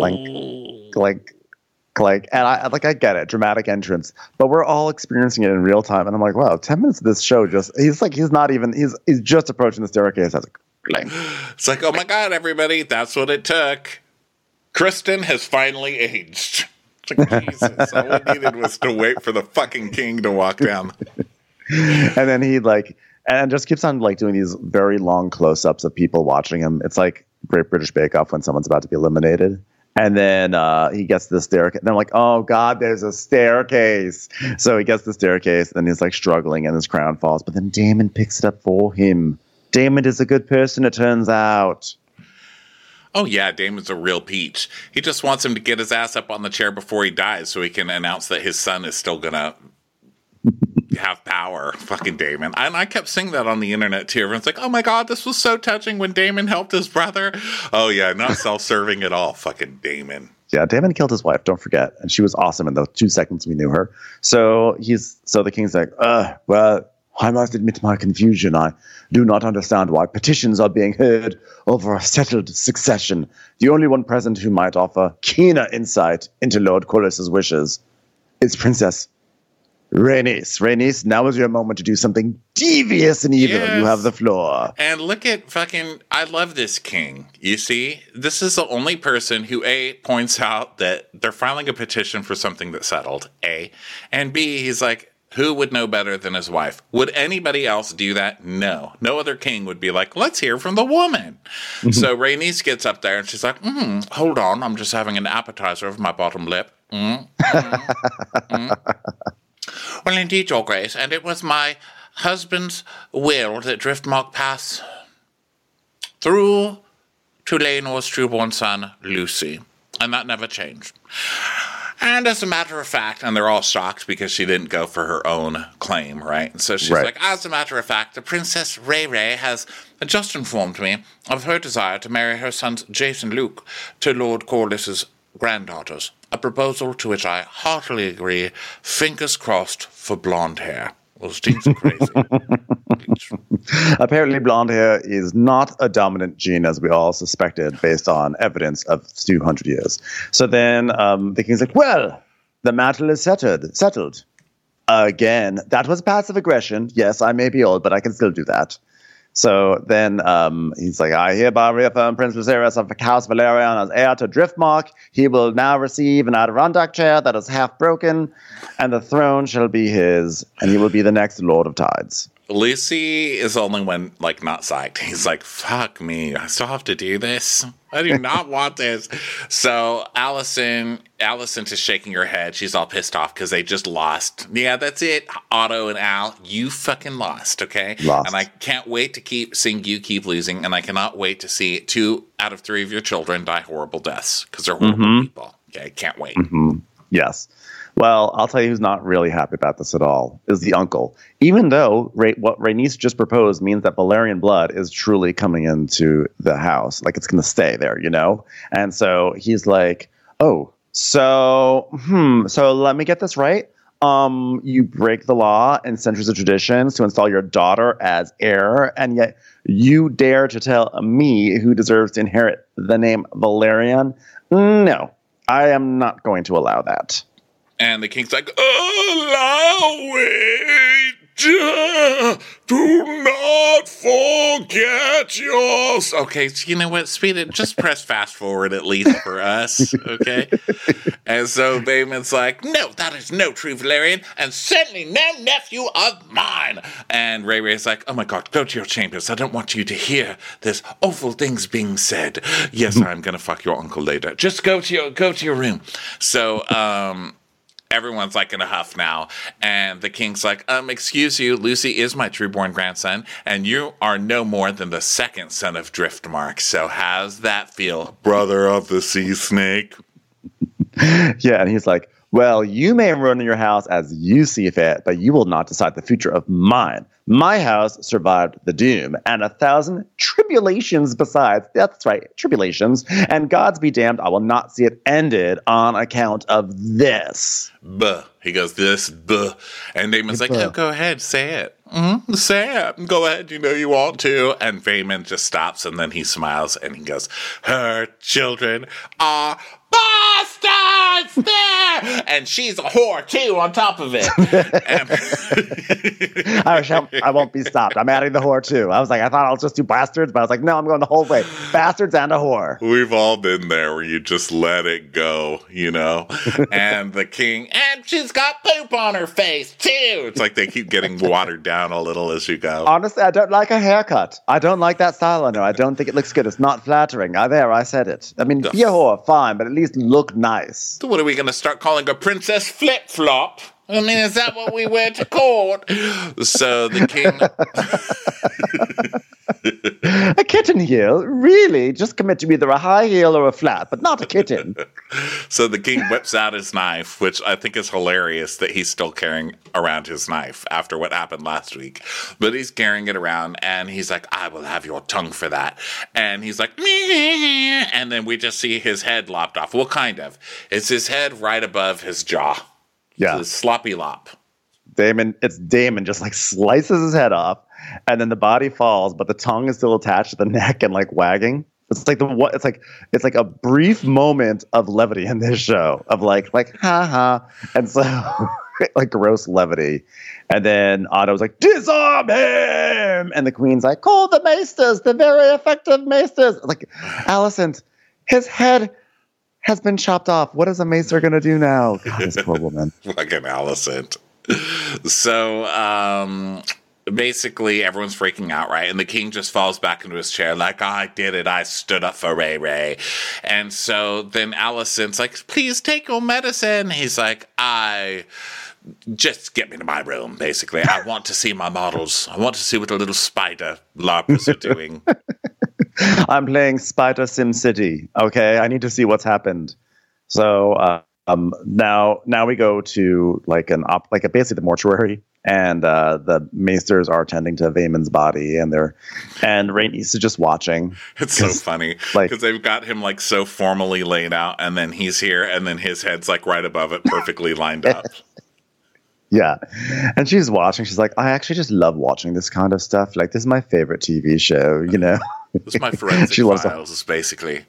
Clank. And I get it, dramatic entrance, but we're all experiencing it in real time. And I'm like, wow, 10 minutes of this show he's just approaching the staircase. I was like, clank. It's like, oh my God, everybody, that's what it took. Kristen has finally aged. It's like, Jesus, all we needed was to wait for the fucking king to walk down. And then he and just keeps on like doing these very long close-ups of people watching him. It's like Great British Bake Off when someone's about to be eliminated. And then he gets to the staircase. And I'm like, oh God, there's a staircase. So he gets the staircase, and then he's like struggling, and his crown falls. But then Daemon picks it up for him. Daemon is a good person, it turns out. Oh yeah, Daemon's a real peach. He just wants him to get his ass up on the chair before he dies, so he can announce that his son is still gonna have power. Fucking Daemon. And I kept seeing that on the internet too. Everyone's like, oh my God, this was so touching when Daemon helped his brother. Oh yeah, not self-serving at all. Fucking Daemon. Yeah, Daemon killed his wife, don't forget. And she was awesome in the 2 seconds we knew her. So the king's like, well, I must admit my confusion. I do not understand why petitions are being heard over a settled succession. The only one present who might offer keener insight into Lord Corlys's wishes is Princess Rhaenys. Rhaenys, now is your moment to do something devious and evil. Yes. You have the floor. And look at I love this king. You see, this is the only person who, A, points out that they're filing a petition for something that's settled, A. And B, he's like, who would know better than his wife? Would anybody else do that? No. No other king would be like, let's hear from the woman. Mm-hmm. So Rhaenys gets up there and she's like, hold on, I'm just having an appetizer of my bottom lip. Well, indeed, Your Grace, and it was my husband's will that Driftmark pass through to Laenor's trueborn son, Lucy. And that never changed. And as a matter of fact, and they're all shocked because she didn't go for her own claim, right? And so she's like, as a matter of fact, the Princess Rhaeray has just informed me of her desire to marry her sons Jace and Luke to Lord Corlys's granddaughters. A proposal to which I heartily agree. Fingers crossed for blonde hair. Well, Steve's crazy. Apparently, blonde hair is not a dominant gene, as we all suspected, based on evidence of 200 years. So then the king's like, well, the matter is settled. Again, that was passive aggression. Yes, I may be old, but I can still do that. So then he's like, I hereby reaffirm Prince Lucerys of House Valerian as heir to Driftmark. He will now receive an Adirondack chair that is half broken, and the throne shall be his, and he will be the next Lord of Tides. Lucy is the only one, like, not psyched. He's like, fuck me, I still have to do this. I do not want this. So Allison is shaking her head. She's all pissed off because they just lost. Yeah, that's it. Otto and Al, you fucking lost, okay? Lost. And I can't wait to keep seeing you keep losing, and I cannot wait to see 2 out of 3 of your children die horrible deaths because they're horrible people. Okay, can't wait. Yes. Well, I'll tell you who's not really happy about this at all is the uncle. Even though what Rhaenys just proposed means that Valerian blood is truly coming into the house. Like, it's going to stay there, you know? And so he's like, oh, so let me get this right. You break the law and centuries of traditions to install your daughter as heir, and yet you dare to tell me who deserves to inherit the name Valerian? No, I am not going to allow that. And the king's like, allow it. Do not forget yours. Okay, so you know what? Speed it. Just press fast forward at least for us, okay? And so Daemon's like, no, that is no true Valerian, and certainly no nephew of mine. And Ray Ray's like, oh my God, go to your chambers. I don't want you to hear there's awful things being said. Yes, I'm gonna fuck your uncle later. Just go to your room. So, everyone's like in a huff now, and the king's like, excuse you, Lucy is my true-born grandson, and you are no more than the second son of Driftmark. So how's that feel, brother of the sea snake? Yeah, and he's like, well, you may run your house as you see fit, but you will not decide the future of mine. My house survived the doom, and 1,000 tribulations besides. That's right, tribulations. And gods be damned, I will not see it ended on account of this. Buh. He goes, this, buh. And Daemon's like, oh, go ahead, say it. Say it. Go ahead, you know you want to. And Daemon just stops, and then he smiles, and he goes, her children are bastards there! And she's a whore, too, on top of it. I won't be stopped. I'm adding the whore, too. I was like, I thought I'll just do bastards, but I was like, no, I'm going the whole way. Bastards and a whore. We've all been there where you just let it go, you know? And the king, and she's got poop on her face, too. It's like they keep getting watered down a little as you go. Honestly, I don't like a haircut. I don't like that style on her. I don't think it looks good. It's not flattering. I said it. I mean, be a whore, fine, but at least look nice. So what are we going to start calling a princess flip-flop? I mean, is that what we wear to court? So the king... A kitten heel? Really? Just commit to either a high heel or a flat, but not a kitten. So the king whips out his knife, which I think is hilarious that he's still carrying around his knife after what happened last week. But he's carrying it around, and he's like, I will have your tongue for that. And he's like, meh. And then we just see his head lopped off. Well, kind of. It's his head right above his jaw. Yeah. It's a sloppy lop. Daemon just like slices his head off, and then the body falls, but the tongue is still attached to the neck and like wagging. It's like a brief moment of levity in this show of like ha ha, and so like gross levity. And then Otto's like, disarm him, and the queen's like, call the maesters, the very effective maesters. Like, Alicent, his head has been chopped off. What is a maester going to do now? God, this poor woman. Fucking Alicent. So, basically everyone's freaking out, right? And the king just falls back into his chair like, I did it. I stood up for Ray Ray. And so then Alicent's like, please take your medicine. He's like, just get me to my room, basically. I want to see my models. I want to see what the little spider larpers are doing. I'm playing Spider Sim City. Okay, I need to see what's happened. So now we go to basically the mortuary, and the maesters are tending to Vaemon's body, and Rhaenys is just watching. It's so funny because they've got him like so formally laid out, and then he's here, and then his head's like right above it, perfectly lined up. Yeah. And she's watching. She's like, I actually just love watching this kind of stuff. Like, this is my favorite TV show, you know? This is my forensic files, basically.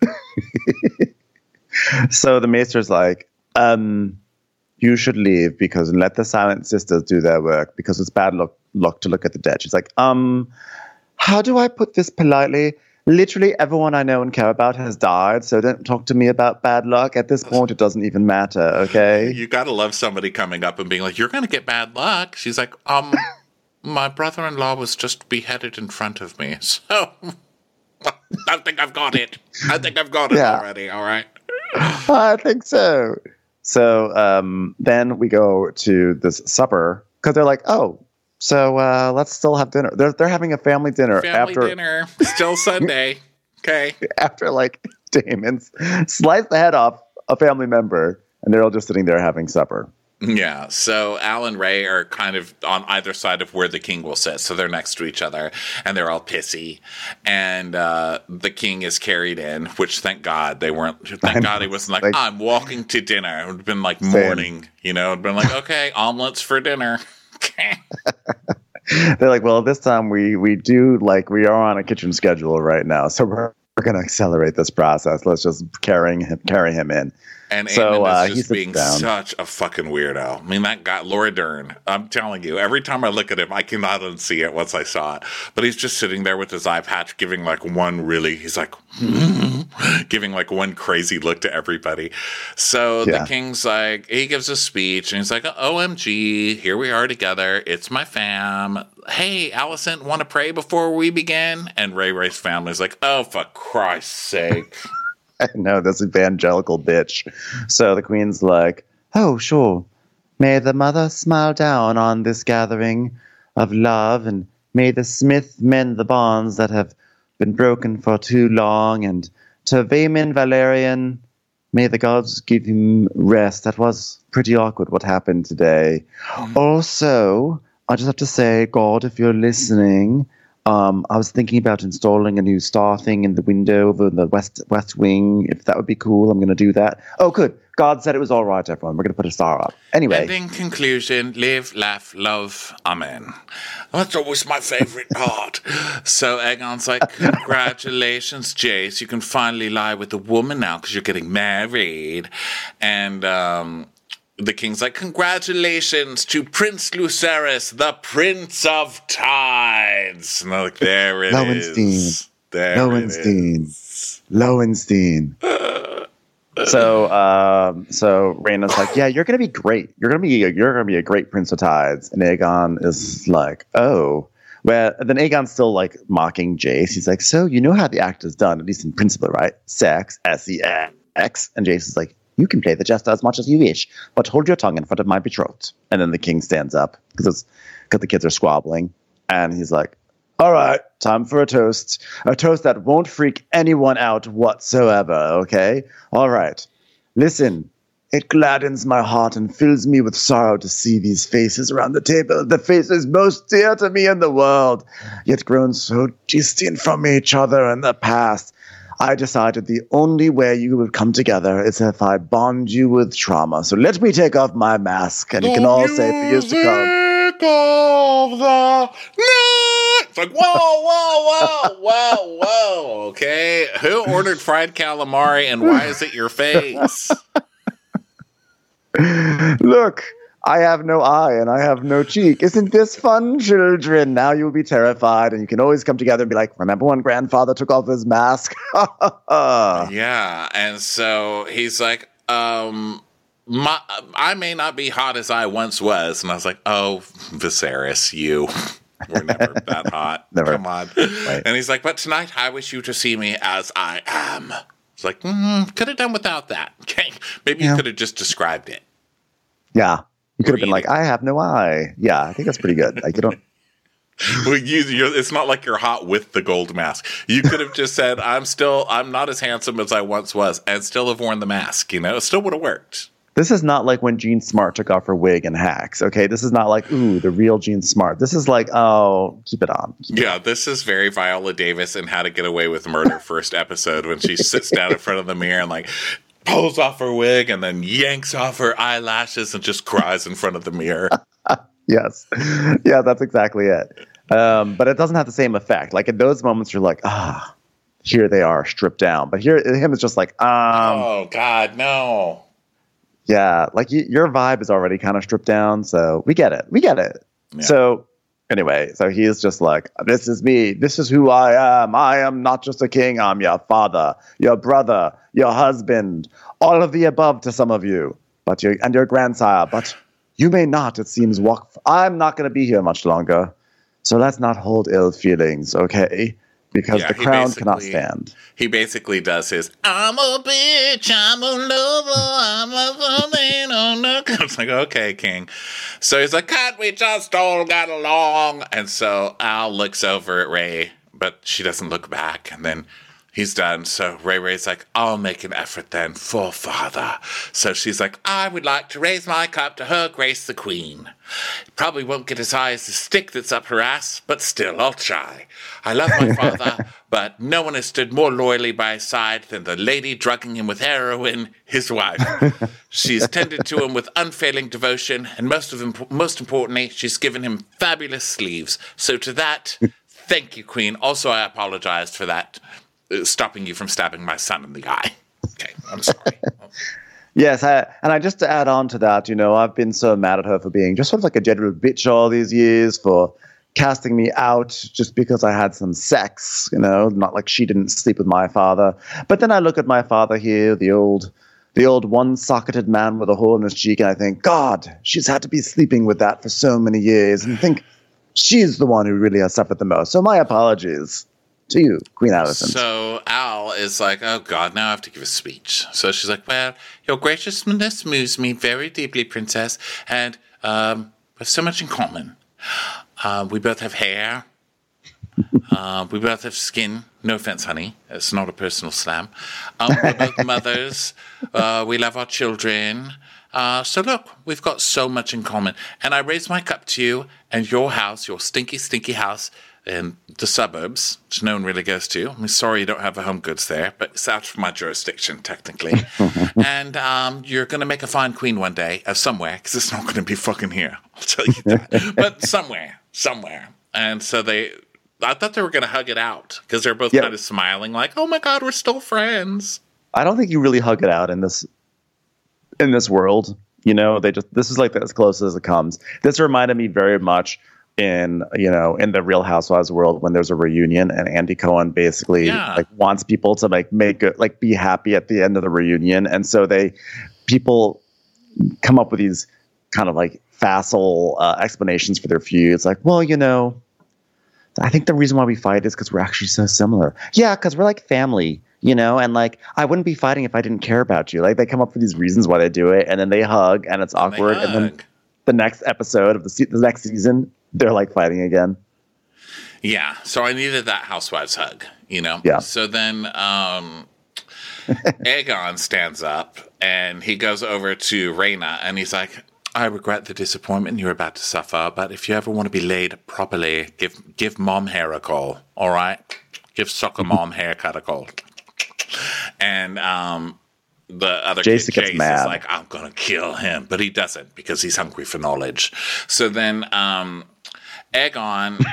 So the maester's like, you should leave and let the Silent Sisters do their work because it's bad luck to look at the dead. She's like, how do I put this politely? Literally everyone I know and care about has died, so don't talk to me about bad luck. At this point, it doesn't even matter, okay? You gotta love somebody coming up and being like, "You're gonna get bad luck." She's like, my brother-in-law was just beheaded in front of me, so I think I've got it. Already, all right? I think so. So then we go to this supper, because they're like, oh, so let's still have dinner. They're having a family dinner. Dinner. Still Sunday. Okay. After, like, Damon sliced the head off a family member, and they're all just sitting there having supper. Yeah, so Al and Ray are kind of on either side of where the king will sit. So they're next to each other, and they're all pissy. And the king is carried in, which thank God they weren't. Thank God he wasn't like, I'm walking to dinner. It would have been like morning, you know. It would have been like, okay, omelets for dinner. They're like, well, this time we are on a kitchen schedule right now, so we're going to accelerate this process. Let's just carry him in. And Aemon is just being such a fucking weirdo. I mean, that guy, Laura Dern, I'm telling you, every time I look at him, I cannot unsee it once I saw it. But he's just sitting there with his eye patch, giving like he's like, giving like one crazy look to everybody. So the king's like, he gives a speech, and he's like, OMG, here we are together. It's my fam. Hey, Allison, want to pray before we begin? And Ray's family's like, oh, for Christ's sake. No, this evangelical bitch. So the queen's like, oh, sure. May the mother smile down on this gathering of love, and may the smith mend the bonds that have been broken for too long. And to Vaemon Valerian, may the gods give him rest. That was pretty awkward what happened today. Also, I just have to say, God, if you're listening, I was thinking about installing a new star thing in the window over the west wing. If that would be cool, I'm going to do that. Oh, good. God said it was all right, everyone. We're going to put a star up. Anyway. Ending conclusion, live, laugh, love, amen. That's always my favorite part. So Aegon's like, congratulations, Jace. You can finally lie with a woman now because you're getting married. And the king's like, congratulations to Prince Lucerys, the Prince of Tides. And they're like, there it is. Lowenstein. So Rhaena's like, yeah, you're gonna be great. You're gonna be a great Prince of Tides. And Aegon is like, oh. Well, then Aegon's still like mocking Jace. He's like, so you know how the act is done, at least in principle, right? Sex, S-E-X. And Jace is like, you can play the jester as much as you wish, but hold your tongue in front of my betrothed. And then the king stands up because the kids are squabbling. And he's like, all right, time for a toast. A toast that won't freak anyone out whatsoever, okay? All right. Listen, it gladdens my heart and fills me with sorrow to see these faces around the table. The faces most dear to me in the world, yet grown so distant from each other in the past. I decided the only way you would come together is if I bond you with trauma. So let me take off my mask, and you can all say for years to come. Of the it's like, whoa. Okay, who ordered fried calamari, and why is it your face? Look, I have no eye and I have no cheek. Isn't this fun, children? Now you will be terrified, and you can always come together and be like, remember when grandfather took off his mask? Yeah, and so he's like, I may not be hot as I once was. And I was like, oh, Viserys, you were never that hot. Never. Come on. Right. And he's like, but tonight I wish you to see me as I am. It's like, could have done without that. Okay, maybe you could have just described it. Yeah. You could have been like, I have no eye. Yeah, I think that's pretty good. Like, you don't. Well, it's not like you're hot with the gold mask. You could have just said, I'm not as handsome as I once was, and still have worn the mask. You know, it still would have worked. This is not like when Jean Smart took off her wig and Hacks. Okay, this is not like, ooh, the real Jean Smart. This is like, oh, keep it on. This is very Viola Davis in How to Get Away with Murder first episode, when she sits down in front of the mirror and like pulls off her wig and then yanks off her eyelashes and just cries in front of the mirror. Yes. Yeah, that's exactly it. But it doesn't have the same effect. Like in those moments, you're like, here they are stripped down. But here, him is just like, oh, God, no. Yeah, like your vibe is already kind of stripped down. So we get it. Yeah. So Anyway, so he's just like, this is me. This is who I am. I am not just a king. I'm your father, your brother, your husband, all of the above to some of you, and your grandsire. But you may not, it seems, walk. I'm not going to be here much longer. So let's not hold ill feelings, okay? Because the crown cannot stand. He basically does his, I'm a bitch, I'm a lover, I'm a man on the... It's like, okay, king. So he's like, can't we just all get along? And so Al looks over at Ray, but she doesn't look back. And then he's done. So Ray's like, I'll make an effort then for father. So she's like, I would like to raise my cup to her grace the queen. Probably won't get as high as the stick that's up her ass, but still, I'll try. I love my father, but no one has stood more loyally by his side than the lady drugging him with heroin, his wife. She's tended to him with unfailing devotion, and most importantly, she's given him fabulous sleeves. So to that, thank you, Queen. Also, I apologized for that, stopping you from stabbing my son in the eye. Okay, I'm sorry. Yes, and I just to add on to that, I've been so mad at her for being just sort of like a general bitch all these years, for casting me out just because I had some sex, not like she didn't sleep with my father. But then I look at my father here, the old one-socketed man with a hole in his cheek, and I think, God, she's had to be sleeping with that for so many years, and think she's the one who really has suffered the most. So my apologies to you, Queen Alicent. So Al is like, oh God, now I have to give a speech. So she's like, well, your graciousness moves me very deeply, princess, and we have so much in common. We both have hair. We both have skin. No offense, honey. It's not a personal slam. We're both mothers. We love our children. So look, we've got so much in common. And I raise my cup to you and your house, your stinky, stinky house in the suburbs, which no one really goes to. I'm sorry you don't have a Home Goods there, but it's out of my jurisdiction, technically. And you're going to make a fine queen one day, somewhere, because it's not going to be fucking here. I'll tell you that. But somewhere. And so I thought they were going to hug it out, because they're both kind of smiling like, oh my God, we're still friends. I don't think you really hug it out in this world. This is like as close as it comes. This reminded me very much in the Real Housewives world when there's a reunion and Andy Cohen basically wants people to be happy at the end of the reunion, and so people come up with these kind of like facile explanations for their feuds, like, well, I think the reason why we fight is because we're actually so similar. Yeah, because we're like family, and like I wouldn't be fighting if I didn't care about you. Like they come up with these reasons why they do it, and then they hug, and it's awkward, and then the next episode of the next season, they're like fighting again. Yeah. So I needed that housewives hug, Yeah. So then Aegon stands up and he goes over to Rhaena and he's like, I regret the disappointment you're about to suffer, but if you ever want to be laid properly, give mom hair a call. All right. Give soccer mom haircut a call. And, the other Jace kid, gets Jace, mad. is like, I'm going to kill him. But he doesn't because he's hungry for knowledge. So then Aegon,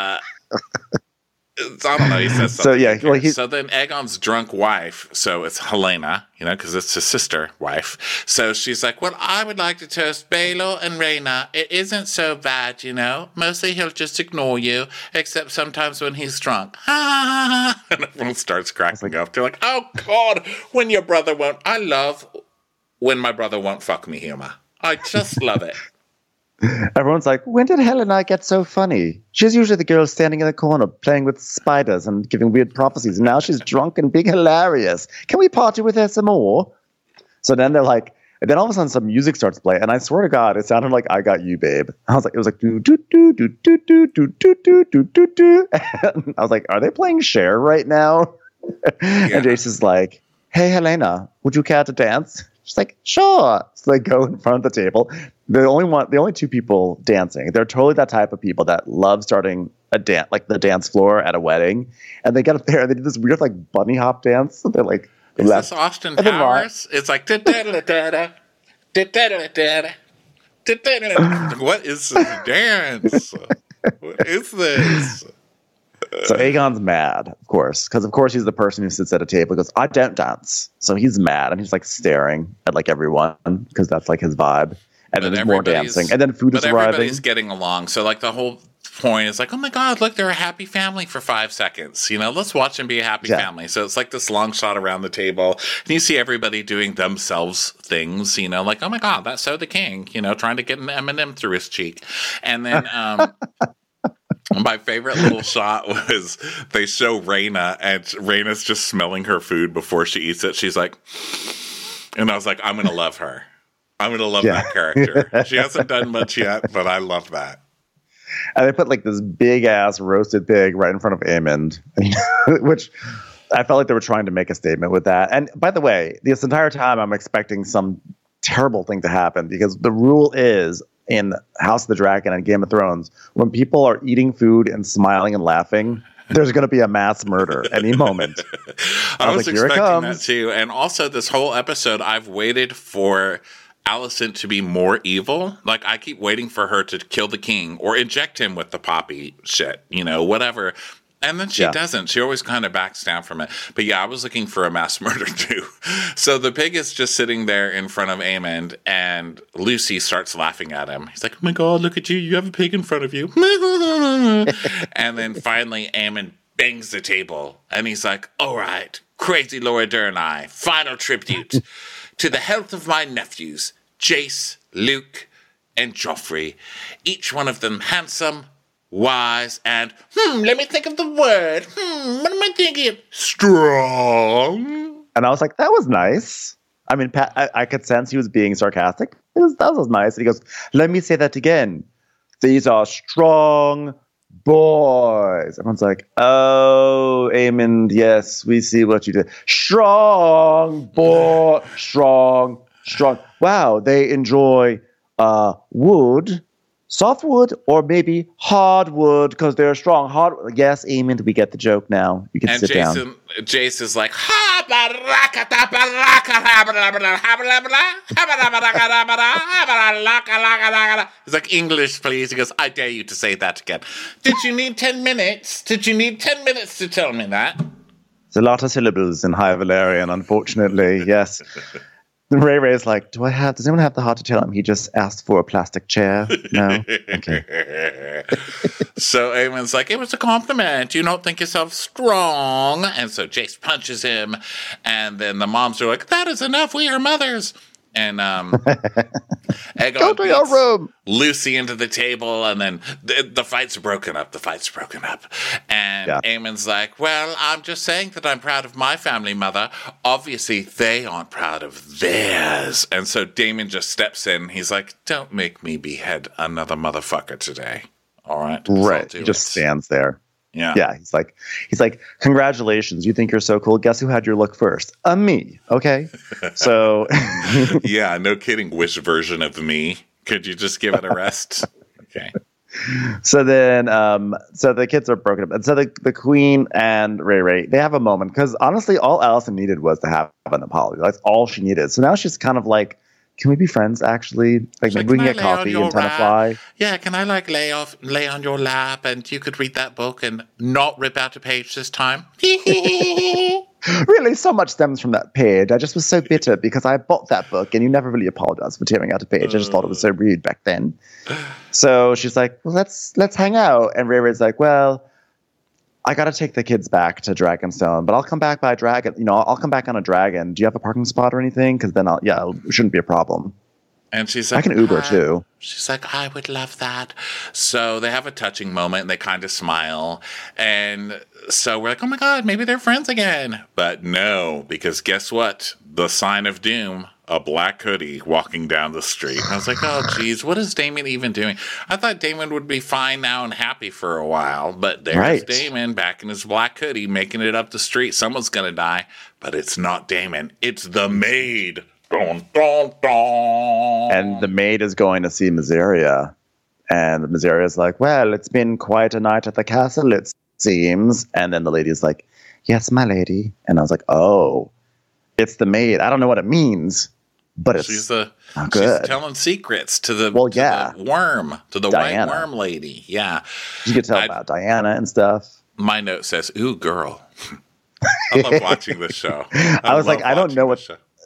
I don't know, he says something. So then Aegon's drunk wife, so it's Helena, because it's his sister wife. So she's like, well, I would like to toast Baelor and Rhaena. It isn't so bad, Mostly he'll just ignore you, except sometimes when he's drunk. And everyone starts cracking up. They're like, oh, God, when your brother won't. I love when my brother won't fuck me humor. I just love it. Everyone's like, when did Helena get so funny? She's usually the girl standing in the corner playing with spiders and giving weird prophecies. And now she's drunk and being hilarious. Can we party with her some more? So then they're like, and then all of a sudden some music starts playing. And I swear to God, it sounded like I Got You, Babe. It was like, do, do, do, do, do, do, do, do, do, do, do, do. And I was like, are they playing Cher right now? And Jace is like, hey, Helena, would you care to dance? She's like, sure. So they go in front of the table. The only two people dancing. They're totally that type of people that love starting a dance, like the dance floor at a wedding. And they get up there and they do this weird like bunny hop dance. So they're like, is this Austin Powers? It's like, what is this dance? What is this? So Aegon's mad, of course, because of course he's the person who sits at a table and goes, I don't dance. So he's mad and he's like staring at like everyone because that's like his vibe. And then there's more dancing. And then food is arriving. Everybody's getting along. So like the whole point is like, oh my God, look, they're a happy family for 5 seconds. You know, let's watch them be a happy family. So it's like this long shot around the table. And you see everybody doing themselves things, you know, like, oh my God, that's so the king, you know, trying to get an M&M through his cheek. And then my favorite little shot was they show Raina, and Raina's just smelling her food before she eats it. She's like, and I was like, I'm going to love her. I'm going to love that character. She hasn't done much yet, but I love that. And they put like this big ass roasted pig right in front of Aemond, which I felt like they were trying to make a statement with that. And by the way, this entire time I'm expecting some terrible thing to happen, because the rule is in House of the Dragon and Game of Thrones, when people are eating food and smiling and laughing, there's going to be a mass murder any moment. I was like, expecting that too. And also this whole episode, I've waited for Alicent to be more evil. Like, I keep waiting for her to kill the king or inject him with the poppy shit, you know, whatever. And then she doesn't. She always kind of backs down from it. But yeah, I was looking for a mass murder too. So the pig is just sitting there in front of Aemond, and Lucy starts laughing at him. He's like, oh my God, look at you. You have a pig in front of you. And then finally Aemond bangs the table, and he's like, all right, crazy Laura Dern, final tribute to the health of my nephews, Jace, Luke, and Joffrey. Each one of them handsome, wise, and, let me think of the word. What am I thinking? Strong. And I was like, that was nice. I mean, I could sense he was being sarcastic. That was nice. And he goes, let me say that again. These are strong boys. Everyone's like, oh, Aemond, yes, we see what you did. Strong boy, strong. Wow, they enjoy wood, softwood, or maybe hardwood because they're strong. Yes, Aemond, we get the joke now. You can sit down. And Jace is like, he's like, English, please. He goes, I dare you to say that again. Did you need 10 minutes? Did you need 10 minutes to tell me that? There's a lot of syllables in High Valyrian, unfortunately. Yes. Ray Ray's like, does anyone have the heart to tell him he just asked for a plastic chair? No? Okay. So Aemond's like, it was a compliment. You don't think yourself strong. And so Jace punches him. And then the moms are like, that is enough. We are mothers. And Aegon go to your room. Lucy into the table, and then the fight's broken up. And Aemond's like, well, I'm just saying that I'm proud of my family, mother. Obviously, they aren't proud of theirs. And so Daemon just steps in. He's like, don't make me behead another motherfucker today. All right? Right. He just stands there. Yeah. Yeah. He's like, congratulations. You think you're so cool. Guess who had your look first? Me. Okay. So. Yeah. No kidding. Which version of me? Could you just give it a rest? Okay. So then, so the kids are broken up. And so the queen and Ray, they have a moment. Because honestly, all Alicent needed was to have an apology. That's all she needed. So now she's kind of like, can we be friends, actually? Like, maybe we can get coffee and kind of fly. Yeah, can I, like, lay on your lap and you could read that book and not rip out a page this time? Really, so much stems from that page. I just was so bitter because I bought that book and you never really apologized for tearing out a page. I just thought it was so rude back then. So she's like, well, let's hang out. And Ray Ray's like, well, I got to take the kids back to Dragonstone, but I'll come back by dragon. You know, I'll come back on a dragon. Do you have a parking spot or anything? Because then it shouldn't be a problem. And she's like, I can Uber too. She's like, I would love that. So they have a touching moment and they kind of smile. And so we're like, oh my God, maybe they're friends again. But no, because guess what? The sign of doom, a black hoodie walking down the street. And I was like, oh geez, what is Daemon even doing? I thought Daemon would be fine now and happy for a while. But there's Daemon back in his black hoodie making it up the street. Someone's going to die. But it's not Daemon. It's the maid. Dun, dun, dun. And the maid is going to see Mysaria. And Mysaria's like, well, it's been quite a night at the castle, it seems. And then the lady's like, yes, my lady. And I was like, oh, it's the maid. I don't know what it means, but she's good. She's telling secrets to the worm, to the Diana. white worm lady. Yeah. You could tell about Diana and stuff. My note says, ooh, girl. I love watching this show. I was like, I don't know what...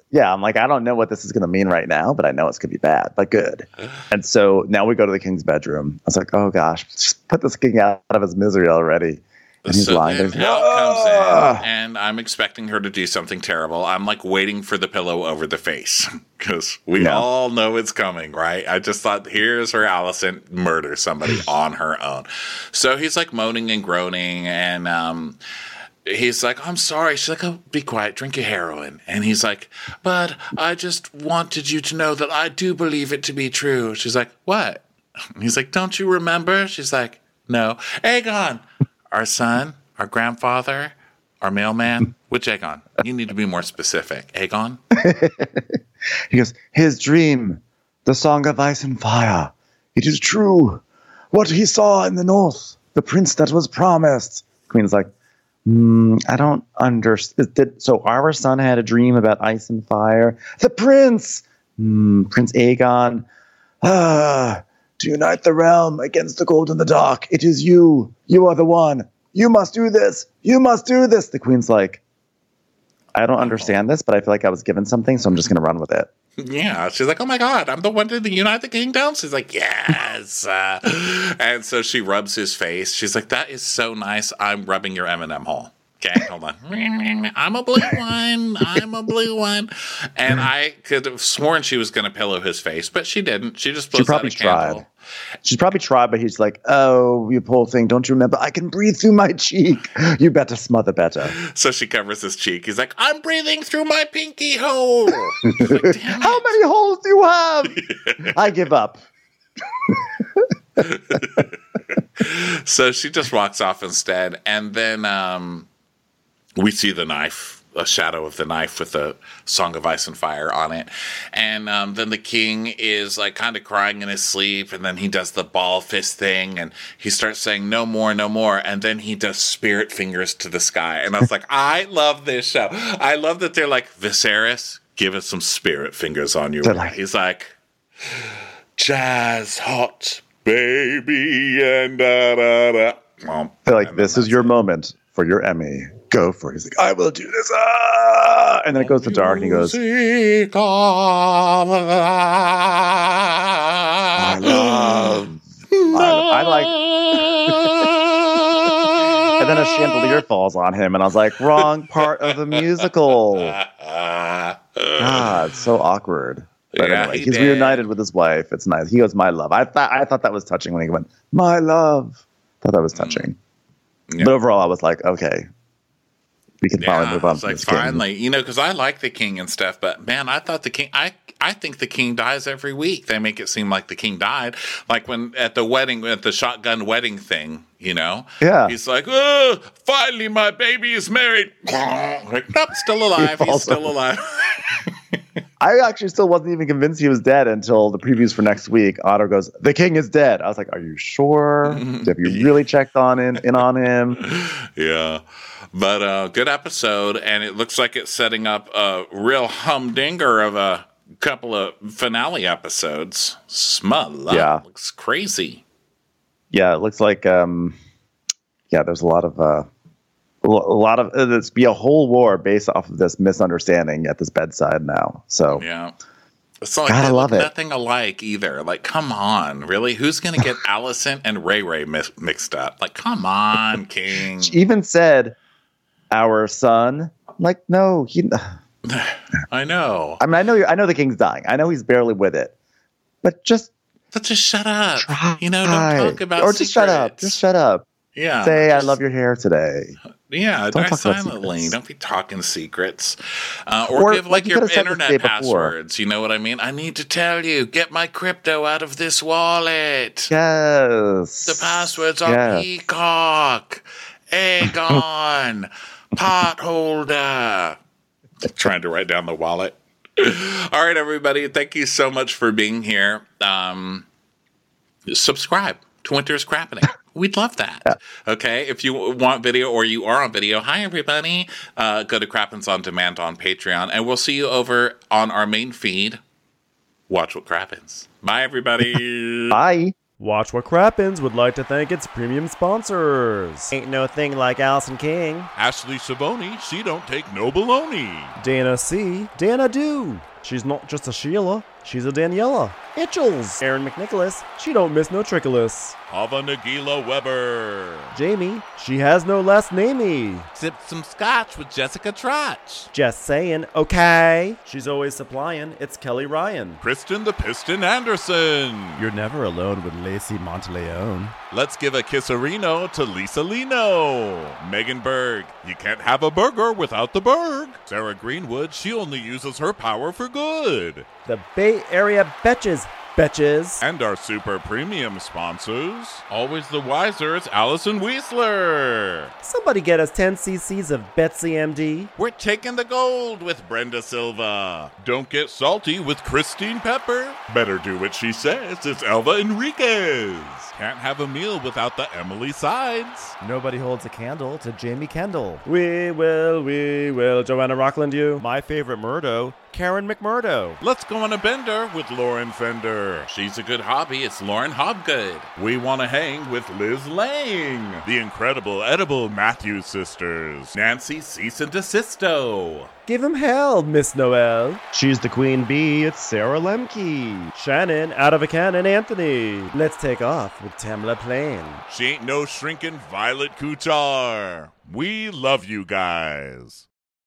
Yeah, I'm like, I don't know what this is going to mean right now, but I know it's going to be bad, but good. And so now we go to the king's bedroom. I was like, oh gosh, just put this king out of his misery already. And he's So lying there. then He's out like, comes "Ah!" in, and I'm expecting her to do something terrible. I'm like waiting for the pillow over the face because we No. all know it's coming, right? I just thought, here's her Allison murder somebody on her own. So he's like moaning and groaning, and he's like, I'm sorry. She's like, oh, be quiet, drink your heroin. And he's like, but I just wanted you to know that I do believe it to be true. She's like, what? And he's like, don't you remember? She's like, no. Aegon, our son, our grandfather, our mailman. Which Aegon? You need to be more specific. Aegon? He goes, his dream, the song of ice and fire. It is true. What he saw in the north, the prince that was promised. Queen's like, I don't understand. So our son had a dream about ice and fire. The prince, Prince Aegon, to unite the realm against the cold and the dark. It is you. You are the one. You must do this. You must do this. The queen's like, I don't understand this, but I feel like I was given something, so I'm just going to run with it. Yeah. She's like, oh my God, I'm the one to unite the kingdom. She's like, yes. And so she rubs his face. She's like, that is so nice. I'm rubbing your M&M hole. Okay, hold on. I'm a blue one. I'm a blue one. And I could have sworn she was going to pillow his face, but she didn't. She just blows out a candle. She's probably tried, but he's like, oh, you poor thing. Don't you remember? I can breathe through my cheek. You better smother better. So she covers his cheek. He's like, I'm breathing through my pinky hole. Like, damn How it. many holes do you have? I give up. So she just walks off instead. And then we see the knife, a shadow of the knife with a Song of Ice and Fire on it. And then the king is like kind of crying in his sleep. And then he does the ball fist thing and he starts saying, no more, no more. And then he does spirit fingers to the sky. And I was like, I love this show. I love that they're like, Viserys, give us some spirit fingers on you. He's like, jazz hot, baby, and da-da-da. Well, They're like, this is your moment for your Emmy. Go for it. He's like, I will do this. And then it goes to dark and he goes, I love. I like. And then a chandelier falls on him, and I was like, wrong part of the musical. God, it's so awkward. But Yeah, anyway, he he's did. reunited with his wife. It's nice. He goes, my love. I thought that was touching when he went, my love. Thought that was touching. Yeah. But overall, I was like, okay, we can finally move on. It's from like this king. finally, because I like the king and stuff, but man, I thought the king. I think the king dies every week. They make it seem like the king died, like when at the wedding, at the shotgun wedding thing. Yeah. He's like, oh, finally, my baby is married. Like, nope, still alive. He's still alive. I actually still wasn't even convinced he was dead until the previews for next week. Otto goes, the king is dead. I was like, are you sure? Have you really checked in on him? Yeah. But good episode, and it looks like it's setting up a real humdinger of a couple of finale episodes. Smell. Yeah. Looks crazy. Yeah, it looks like there's a lot of there's be a whole war based off of this misunderstanding at this bedside now. So Yeah. It's not like Gotta they love look it. nothing alike either. Like, come on, really? Who's going to get Allison and Ray mixed up? Like, come on, King. she even said, our son. I'm like, no, I know. I mean, I know the king's dying. I know he's barely with it, but just But just shut up. try. Don't talk about or just shut up. secrets. Just shut up. Yeah. Say, I just- love your hair today. Yeah, Don't die talk about silently. secrets. Don't be talking secrets. Or Or, give like, you your could've said this the internet day before. passwords. You know what I mean? I need to tell you, get my crypto out of this wallet. Yes. The passwords are Yeah. Peacock, Aegon, Potholder. Trying to write down the wallet. All right, everybody. Thank you so much for being here. Subscribe to Winter's Crappening. We'd love that. Okay. If you want video or you are on video, hi, everybody. Go to Crappens on Demand on Patreon, and we'll see you over on our main feed. Watch what crappens. Bye, everybody. Bye. Watch What Crappens would like to thank its premium sponsors. Ain't no thing like Allison King. Ashley Savoni, she don't take no baloney. Dana C. Dana Do. She's not just a Sheila, she's a Daniela. Itchels. Aaron McNicholas. She don't miss no trickolas. Hava Nagila Weber. Jamie. She has no last namey. Sipped some scotch with Jessica Trotch. Just saying, okay. She's always supplying. It's Kelly Ryan. Kristen the Piston Anderson. You're never alone with Lacey Monteleone. Let's give a kisserino to Lisa Lino. Megan Berg. You can't have a burger without the Berg. Sarah Greenwood. She only uses her power for good. The Bay Area Betches. Betches. And our super premium sponsors. Always the wiser, it's Allison Weisler. Somebody get us 10 cc's of Betsy MD. We're taking the gold with Brenda Silva. Don't get salty with Christine Pepper. Better do what she says, it's Elva Enriquez. Can't have a meal without the Emily Sides. Nobody holds a candle to Jamie Kendall. We will. Joanna Rockland, you. My favorite Murdo, Karen McMurdo. Let's go on a bender with Lauren Fender. She's a good hobby. It's Lauren Hobgood. We want to hang with Liz Lang. The incredible edible Matthews sisters. Nancy Cease and Desisto. Give him hell, Miss Noel. She's the queen bee. It's Sarah Lemke. Shannon, out of a cannon, Anthony. Let's take off with Tamla Plain. She ain't no shrinking Violet Kuchar. We love you guys.